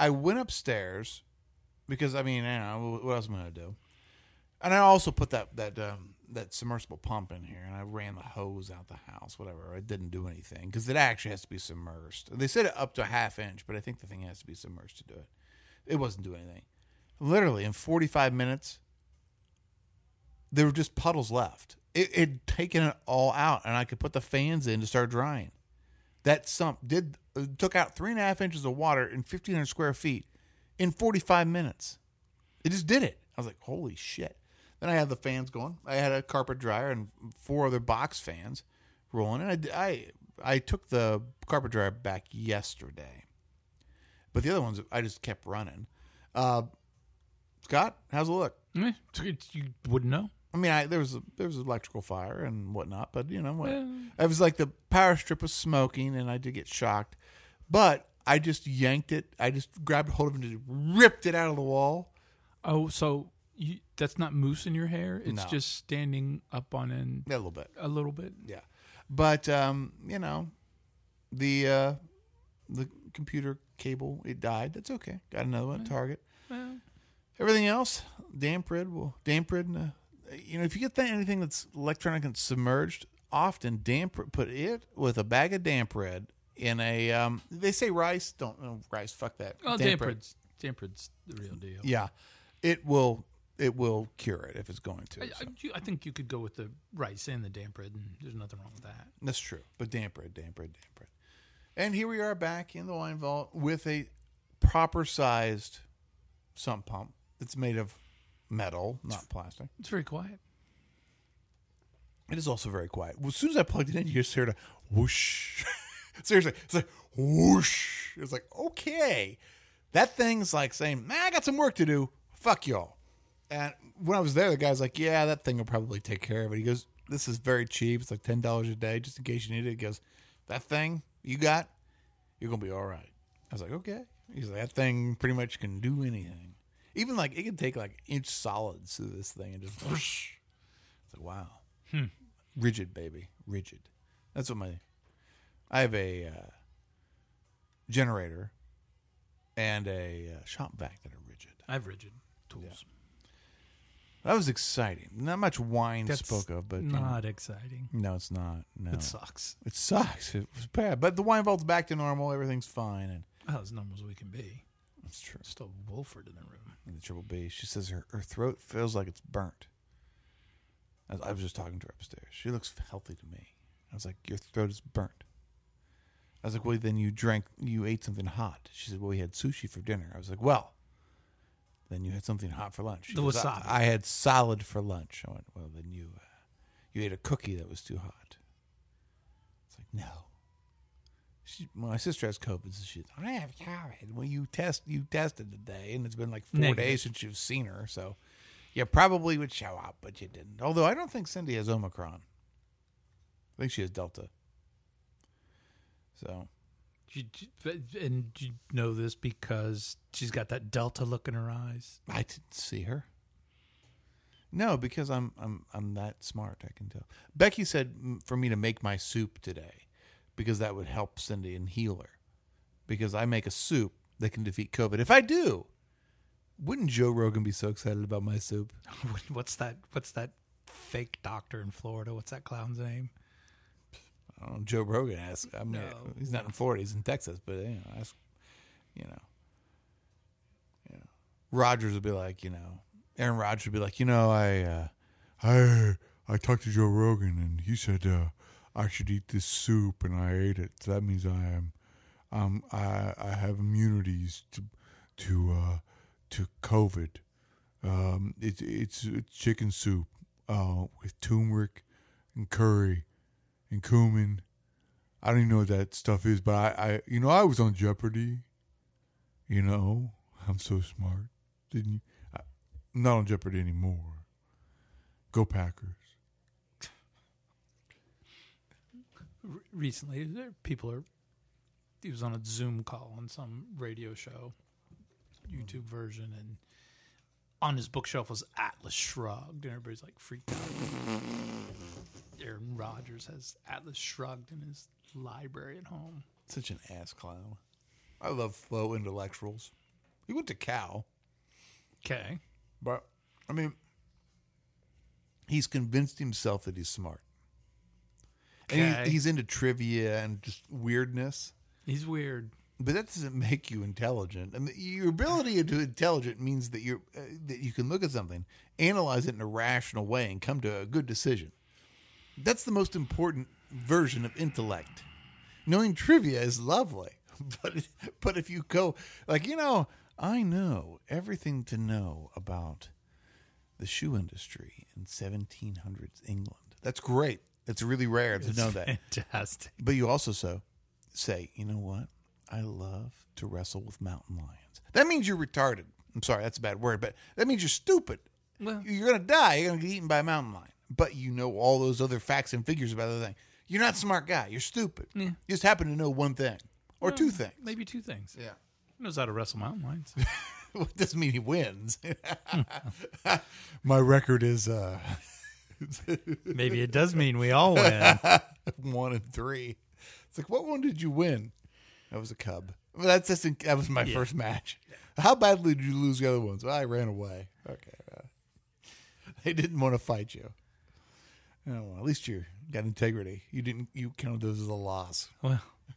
I went upstairs because I mean, I don't know what else am I gonna do. And I also put that submersible pump in here, and I ran the hose out the house. Whatever, it didn't do anything because it actually has to be submerged. They said up to a half inch, but I think the thing has to be submerged to do it. It wasn't doing anything. Literally in 45 minutes, there were just puddles left. It had taken it all out, and I could put the fans in to start drying. That sump took out 3.5 inches of water in 1,500 square feet in 45 minutes. It just did it. I was like, holy shit. Then I had the fans going. I had a carpet dryer and 4 other box fans rolling. And I took the carpet dryer back yesterday. But the other ones, I just kept running. Scott, how's it look? You wouldn't know. I mean, there was electrical fire and whatnot, but you know what? It was like the power strip was smoking, and I did get shocked. But I just yanked it. I just grabbed hold of it and just ripped it out of the wall. Oh, so that's not mousse in your hair? It's No. just standing up on end A little bit, a little bit? yeah. But you know, the computer cable, it died. That's okay. Got another one at Target. Well, Everything else, damp rid. You know, if you get anything that's electronic and submerged, often put it with a bag of damp red in a. They say rice. Don't know rice. Fuck that. oh, damp red's the real deal. Yeah, it will cure it if it's going to. So. I think you could go with the rice and the damp red, and there's nothing wrong with that. That's true. But damp red. And here we are back in the wine vault with a proper sized sump pump that's made of metal, not plastic. It's very quiet. It is also very quiet. Well, as soon as I plugged it in, you just heard a whoosh. Seriously, it's like whoosh. It's like, okay. That thing's like saying, man, I got some work to do. Fuck y'all. And when I was there, the guy's like, yeah, that thing will probably take care of it. He goes, this is very cheap. It's like $10 a day just in case you need it. He goes, that thing you got, you're going to be all right. I was like, okay. He's like, that thing pretty much can do anything. Even like, it can take like inch solids through this thing and just whoosh. It's like, wow. Rigid, baby. Rigid. That's what I have a generator and a shop vac that are rigid. I have rigid tools. That was exciting. Not much wine That's spoke of, but not exciting. no, it's not. No, It sucks. It sucks. It was bad, but the wine vault's back to normal. Everything's fine, and Well, as normal as we can be. that's true. Still Wolford in the room. And the Triple B, she says her throat feels like it's burnt. I was just talking to her upstairs. She looks healthy to me. I was like, your throat is burnt. I was like, well, then you ate something hot. She said, well, we had sushi for dinner. I was like, well, then you had something hot for lunch. She The goes, wasabi. I had salad for lunch. I went, well, then you ate a cookie that was too hot. It's like, no. My sister has COVID, so she's I have COVID. Well, you tested today, and it's been like 4 Negative. days since you've seen her, so you probably would show up, but you didn't. Although I don't think Cindy has Omicron. I think she has Delta. So And you know this because she's got that Delta look in her eyes. I didn't see her. No, because I'm that smart. I can tell. Becky said for me to make my soup today because that would help Cindy and heal her. Because I make a soup that can defeat COVID. If I do, wouldn't Joe Rogan be so excited about my soup? What's that fake doctor in Florida? What's that clown's name? I don't know. Joe Rogan asked. I mean, No. he's not in Florida. He's in Texas. But ask. Rogers would be like, Aaron Rodgers would be like, I talked to Joe Rogan and he said I should eat this soup and I ate it. So that means I have immunities to COVID. It's chicken soup with turmeric and curry and cumin. I don't even know what that stuff is, but I was on Jeopardy. I'm so smart. Didn't you? I'm not on Jeopardy anymore. Go Packers. Recently, he was on a Zoom call on some radio show, YouTube version, and on his bookshelf was Atlas Shrugged, and everybody's like freaked out. Aaron Rodgers has Atlas Shrugged in his library at home. Such an ass clown. I love flow intellectuals. He went to Cal. Okay. But, I mean, he's convinced himself that he's smart. And Okay. he's into trivia and just weirdness. He's weird. But that doesn't make you intelligent. I mean, your ability to intelligent means that that you can look at something, analyze it in a rational way, and come to a good decision. That's the most important version of intellect. Knowing trivia is lovely, but if you go like, I know everything to know about the shoe industry in 1700s England. That's great. It's really rare to know that. Fantastic. But you also say, you know what? I love to wrestle with mountain lions. That means you're retarded. I'm sorry, that's a bad word, but that means you're stupid. Well, You're going to die. You're going to get eaten by a mountain lion. But you know all those other facts and figures about the thing. You're not a smart guy. You're stupid. Yeah. You just happen to know one thing or two things. maybe two things. Yeah. He knows how to wrestle mountain lions. Well, it doesn't mean he wins. My record is Maybe it does mean we all win. 1-3. It's like, what one did you win? That was a cub. Well, that was my first match. How badly did you lose the other ones? Well, I ran away. Okay. They didn't want to fight you. Oh, well, at least you got integrity. You counted those as a loss. Well,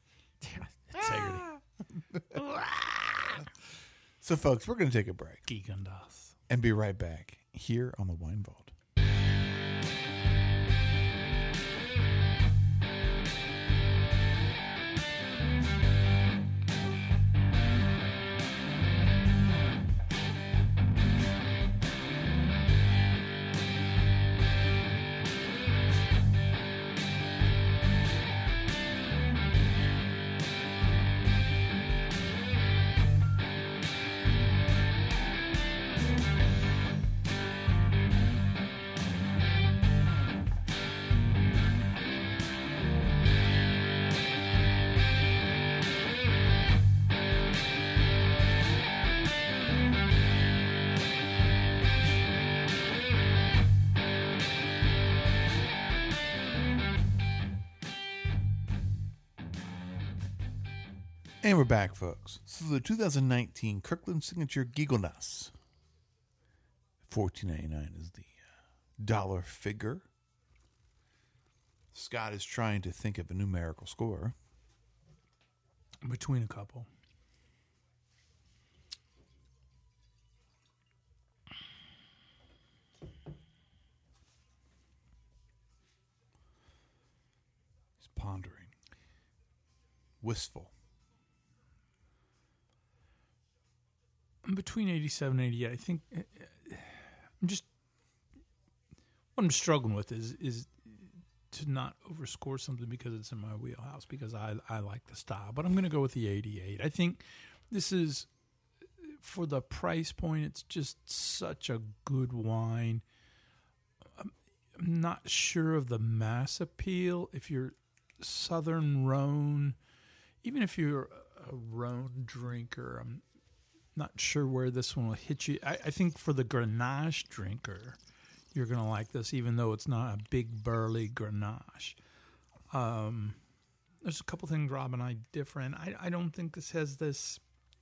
integrity. So, folks, we're going to take a break Gigandas. and be right back here on the Wine Vault. And we're back, folks. So the 2019 Kirkland Signature Gigelnas. $14.99 is the dollar figure. Scott is trying to think of a numerical score. Between a couple. He's pondering. Wistful. I'm between 87 and 88. I think what I'm struggling with is to not overscore something because it's in my wheelhouse, because I like the style. But I'm going to go with the 88. I think this is, for the price point, it's just such a good wine. I'm not sure of the mass appeal. If you're Southern Rhone, even if you're a Rhone drinker, I'm not sure where this one will hit you. I think for the Grenache drinker, you're going to like this, even though it's not a big, burly Grenache. There's a couple things Rob and I different. I don't think this has this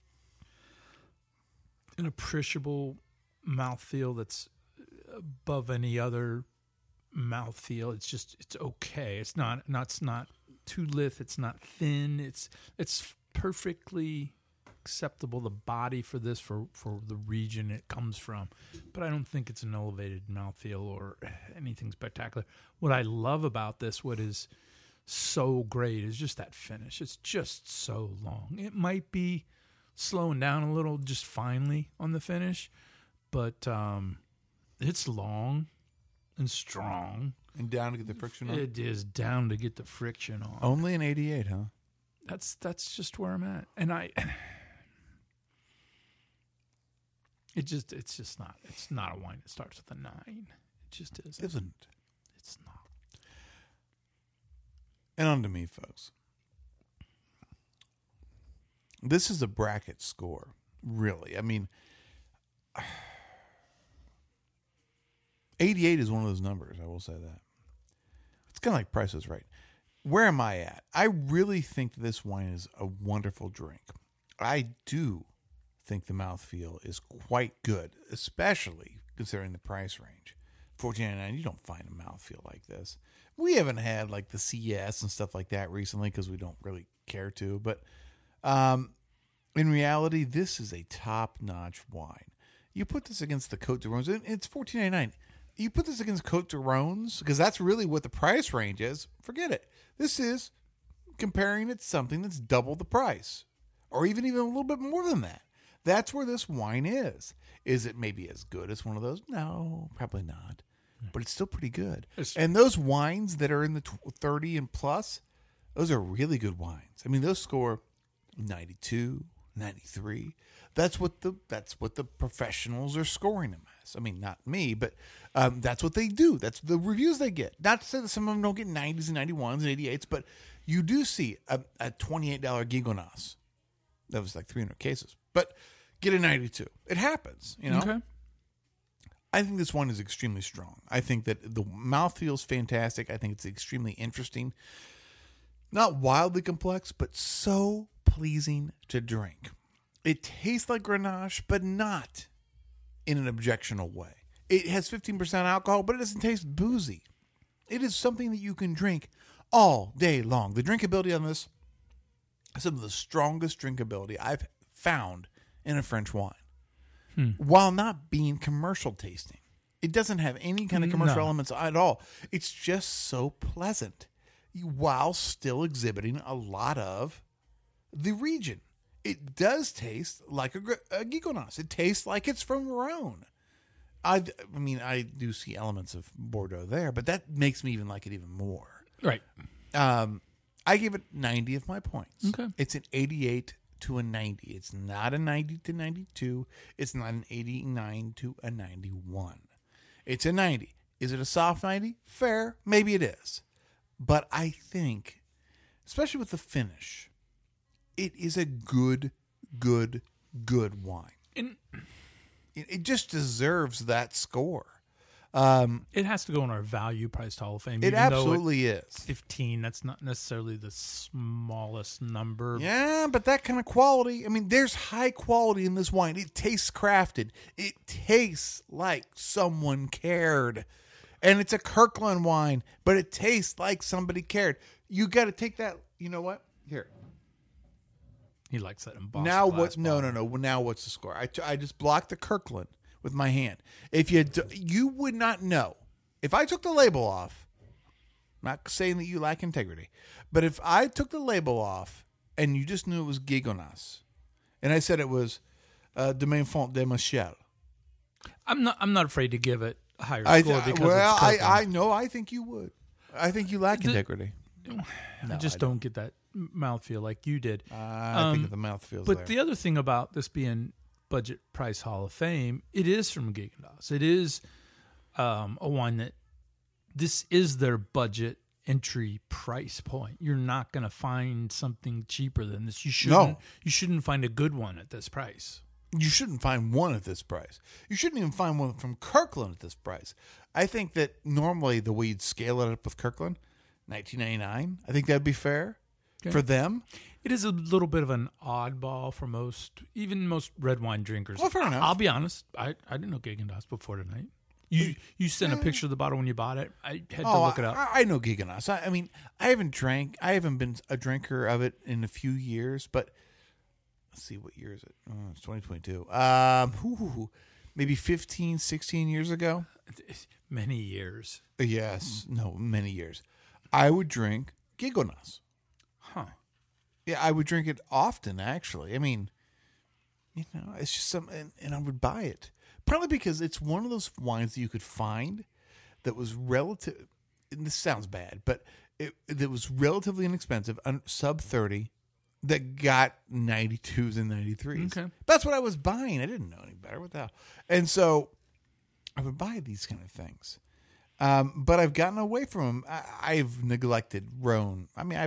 an appreciable mouthfeel that's above any other mouthfeel. It's okay. It's not too lithe. It's not thin. It's perfectly acceptable, the body for this, for the region it comes from. But I don't think it's an elevated mouthfeel or anything spectacular. What I love about this, what is so great, is just that finish. It's just so long. It might be slowing down a little just finally on the finish, but it's long and strong. And down to get the friction on? It is down to get the friction on. Only an 88, huh? That's just where I'm at. And it's not a wine that starts with a 9. It just isn't. Isn't. It's not. And on to me, folks. This is a bracket score, really. I mean, 88 is one of those numbers, I will say that. It's kind of like Price is Right. Where am I at? I really think this wine is a wonderful drink. I do think the mouthfeel is quite good, especially considering the price range. $14.99, you don't find a mouthfeel like this. We haven't had like the CS and stuff like that recently because we don't really care to. But in reality, this is a top-notch wine. You put this against the Côte de Rhônes, and it's $14.99. You put this against Côte de Rhônes, because that's really what the price range is. Forget it. This is comparing it to something that's double the price, or even a little bit more than that. That's where this wine is. Is it maybe as good as one of those? No, probably not. But it's still pretty good. And those wines that are in the 30 and plus, those are really good wines. I mean, those score 92, 93. That's what the professionals are scoring them as. I mean, not me, but that's what they do. That's the reviews they get. Not to say that some of them don't get 90s and 91s and 88s, but you do see a $28 Gigonnas. That was like 300 cases. But get a 92. It happens, you know? Okay. I think this one is extremely strong. I think that the mouthfeel is fantastic. I think it's extremely interesting. Not wildly complex, but so pleasing to drink. It tastes like Grenache, but not in an objectionable way. It has 15% alcohol, but it doesn't taste boozy. It is something that you can drink all day long. The drinkability on this is some of the strongest drinkability I've found in a French wine. While not being commercial tasting. It doesn't have any kind of commercial elements at all. It's just so pleasant while still exhibiting a lot of the region. It does taste like a Gigonnas. It tastes like it's from Rhone. I mean, I do see elements of Bordeaux there, but that makes me even like it even more. Right. I give it 90 of my points. Okay. It's an 88 to a 90. It's not a 90 to 92. It's not an 89 to a 91. It's a 90. Is it a soft 90? Fair. Maybe it is. But I think, especially with the finish, it is a good wine. And It just deserves that score. it has to go in our value priced Hall of Fame. It even absolutely though is. 15, that's not necessarily the smallest number. Yeah, but that kind of quality, I mean, there's high quality in this wine. It tastes crafted. It tastes like someone cared. And it's a Kirkland wine, but it tastes like somebody cared. You got to take that, you know what? Here. He likes that embossed Now glass what? No. bottle. Now what's the score? I just blocked the Kirkland with my hand. If you would not know. If I took the label off, I'm not saying that you lack integrity, but if I took the label off and you just knew it was Gigonnas, and I said it was Domaine Font de Michel, I'm not afraid to give it a higher score because it's Kirkland. I know. I think you would. I think you lack integrity. I just don't get that mouthfeel like you did. I think the mouth feels But there. the other thing about this being budget price Hall of Fame, it is from Gigondas. It is a wine that this is their budget entry price point. You're not going to find something cheaper than this. You shouldn't find a good one at this price. You shouldn't find one at this price. You shouldn't even find one from Kirkland at this price. I think that normally the way you'd scale it up with Kirkland, $19.99. I think that'd be fair for them. It is a little bit of an oddball for most red wine drinkers. Well, fair enough. I'll be honest. I didn't know Gigondas before tonight. You sent a picture of the bottle when you bought it. I had to look it up. I know Gigonnas. I mean, I haven't been a drinker of it in a few years, but let's see, what year is it? Oh, it's 2022. Maybe 15, 16 years ago. Many years. Yes. No, many years. I would drink Gigonnas. Huh. Yeah, I would drink it often, actually. I mean, it's just and I would buy it. Probably because it's one of those wines that you could find that was relative, and this sounds bad, but that was relatively inexpensive, sub 30, that got 92s and 93s. Okay. That's what I was buying. I didn't know any better. What the hell? And so I would buy these kind of things. But I've gotten away from them. I've neglected Rhone. I mean,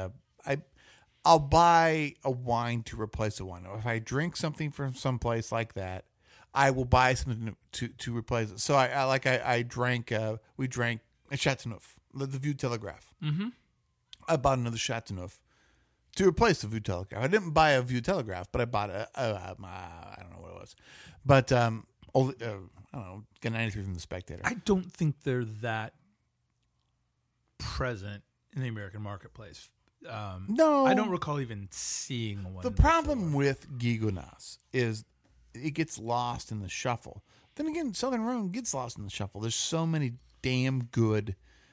I'll buy a wine to replace a wine. If I drink something from someplace like that, I will buy something to replace it. So we drank a Chateauneuf, the View Telegraph. Mm-hmm. I bought another Chateauneuf to replace the View Telegraph. I didn't buy a View Telegraph, but I bought I don't know what it was, but I don't know, got 93 from the Spectator. I don't think they're that present in the American marketplace. No, I don't recall even seeing one. The problem with Gigonas is it gets lost in the shuffle. Then again, Southern Roan gets lost in the shuffle. There's so many damn good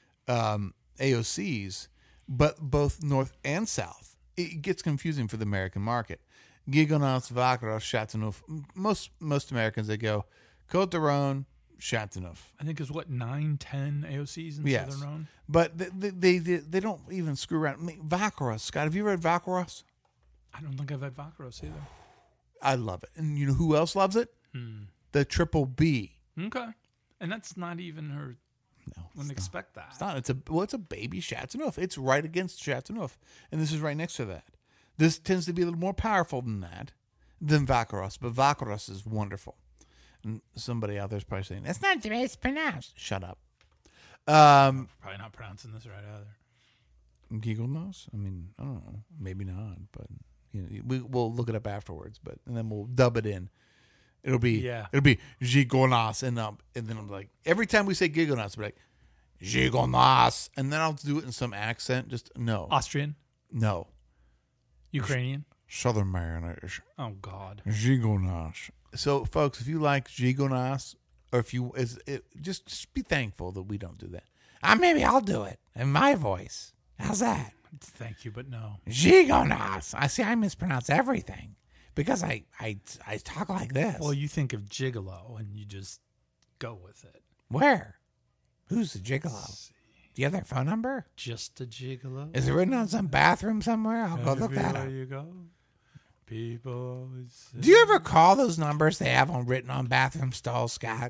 AOCs, but both north and south. It gets confusing for the American market. Gigonas, Vacros, Chateauneuf. Most Americans, they go Côte de Rhône, Chateauneuf. I think is what 9, 10 AOCs in Yes. Southern Rhone. But they don't even screw around. I mean, Vacros, Scott, have you read Vacros? I don't think I've had Vacros either. I love it. And you know who else loves it? The Triple B. Okay, and that's not even her. No, Wouldn't expect that. it's not. It's a baby Chateauneuf. It's right against Chateauneuf, and this is right next to that. This tends to be a little more powerful than Vacros, but Vacros is wonderful. And somebody out there's probably saying that's not the way it's pronounced. Shut up. Probably not pronouncing this right either. Gigonos? I mean, I don't know. Maybe not, but you know, we'll look it up afterwards. But and then we'll dub it in. It'll be Gigonas, and then I'm like, every time we say Gigonas, we're like Gigonas, and then I'll do it in some accent. Just no, Austrian, no, Ukrainian. Southern man is Oh God. Gigonas. So, folks, if you like Gigonas, or if you just be thankful that we don't do that. Maybe I'll do it in my voice. How's that? Thank you, but no. Gigonas. I mispronounce everything because I talk like this. Well, you think of gigolo and you just go with it. Where? Who's the gigolo? Do you have their phone number? Just a gigolo. Is it written on some bathroom somewhere? I'll go look that up. Everywhere you go, people always say. Do you ever call those numbers they have written on bathroom stalls, Scott?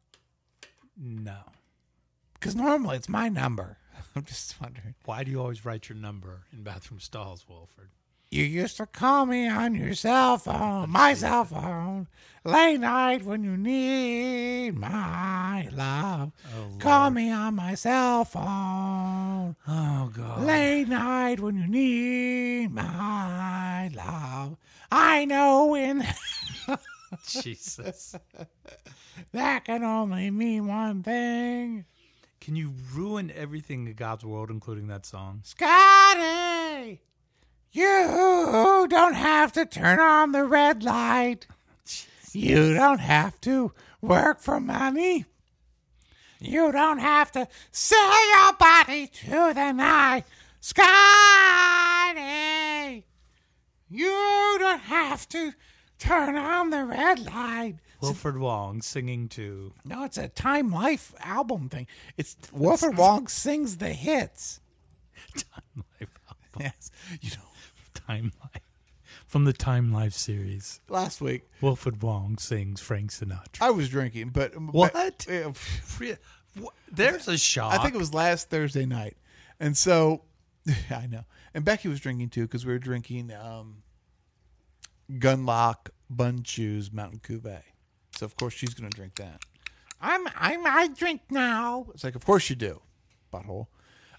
No. Because normally it's my number. I'm just wondering. Why do you always write your number in bathroom stalls, Wilford? You used to call me on your cell phone, my cell phone, late night when you need my love. Oh, Call Lord. me on my cell phone, Oh God. late night when you need my love. I know when Jesus. that can only mean one thing. Can you ruin everything in God's world, including that song? Scotty, you don't have to turn on the red light. You don't have to work for money. You don't have to sell your body to the night. Scotty, you don't have to turn on the red light. Wilford Wong singing to No, it's a Time Life album thing. It's Wilford Wong sings the hits. Time Life album. Yes, you know. Time Life. From the Time Life series, Last week Wilford Wong sings Frank Sinatra. I was drinking, but What? but, There's a shock. I think it was last Thursday night, and so I know. And Becky was drinking too because we were drinking Gunlock Bun Chews Mountain Cuvée. So of course she's going to drink that. I drink now. It's like, of course you do, butthole.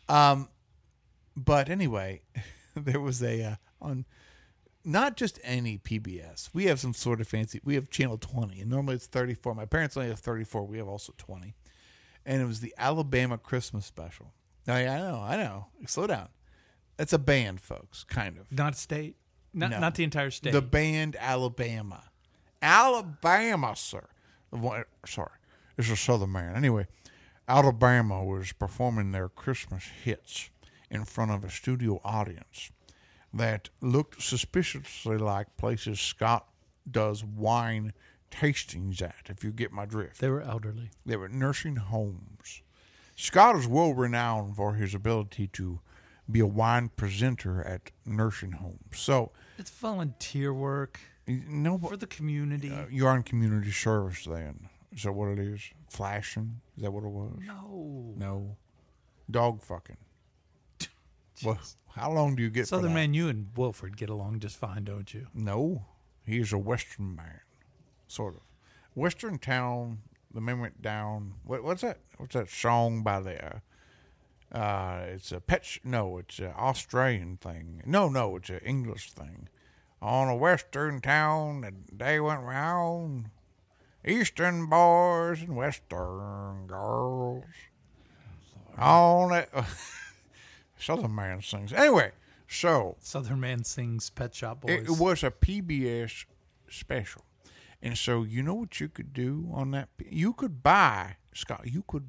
But anyway, there was a on not just any PBS. We have some sort of fancy. We have channel 20, and normally it's 34. My parents only have 34. We have also 20, and it was the Alabama Christmas special. I know. Slow down. It's a band, folks, kind of. not state, No. not the entire state. The band Alabama. Alabama, sir. Sorry. It's a Southern man. Anyway, Alabama was performing their Christmas hits in front of a studio audience that looked suspiciously like places Scott does wine tastings at, if you get my drift. They were elderly. They were nursing homes. Scott is well renowned for his ability to be a wine presenter at nursing homes. So, It's volunteer work no, for the community. you're on community service then. Is that what it is? Flashing? Is that what it was? No. No. Dog fucking. Well, how long do you get for Southern that? man, you and Wilford get along just fine, don't you? No. He's a Western man. Sort of. Western town, the man went down. What's that? What's that song by the It's a it's an Australian thing. No, it's an English thing. On a western town, and they went round. Eastern boys and western girls. On it. Southern man sings. Anyway, so Southern Man Sings Pet Shop Boys. it was a PBS special. And so you know what you could do on that? You could buy, Scott,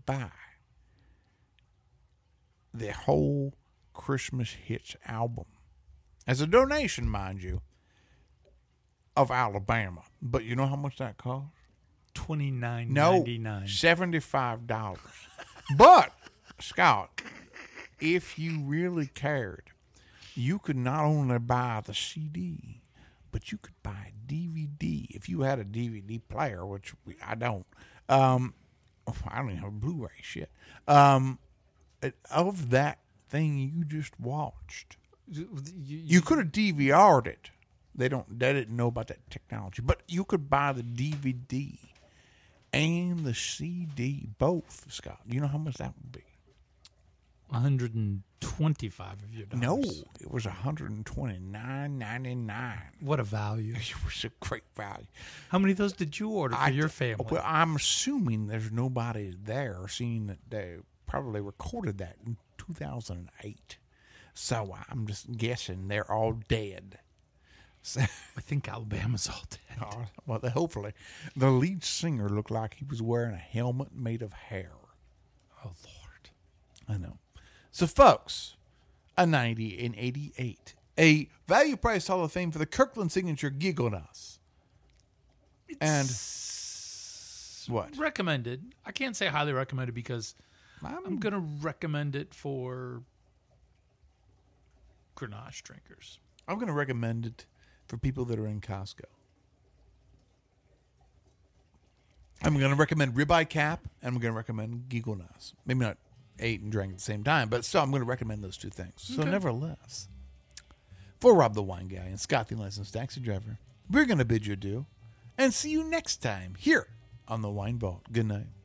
the whole Christmas Hits album as a donation, mind you, of Alabama. But you know how much that cost? $29.99. No, $75. But, Scott, if you really cared, you could not only buy the CD, but you could buy a DVD. If you had a DVD player, which I don't. I don't even have a Blu-ray shit. Of that thing you just watched. You could have DVR'd it. They didn't know about that technology. But you could buy the DVD and the CD, both, Scott. You know how much that would be? $125 of your dollars. No, it was $129.99. What a value. It was a great value. How many of those did you order for your family? Well, I'm assuming there's nobody there, seeing that they probably recorded that in 2008. So I'm just guessing they're all dead. So, I think Alabama's all dead. well, hopefully. The lead singer looked like he was wearing a helmet made of hair. Oh, Lord. I know. So, folks, a 90 and 88. A value price Hall of Fame for the Kirkland signature Giggle Us. And what? Recommended. I can't say highly recommended because I'm going to recommend it for Grenache drinkers. I'm going to recommend it for people that are in Costco. I'm going to recommend Ribeye Cap, and I'm going to recommend Giggle Nas. Maybe not ate and drank at the same time, but still I'm going to recommend those two things. So nevertheless, for Rob the Wine Guy and Scott the Licensed Taxi Driver, we're going to bid you adieu and see you next time here on the Wine Vault. Good night.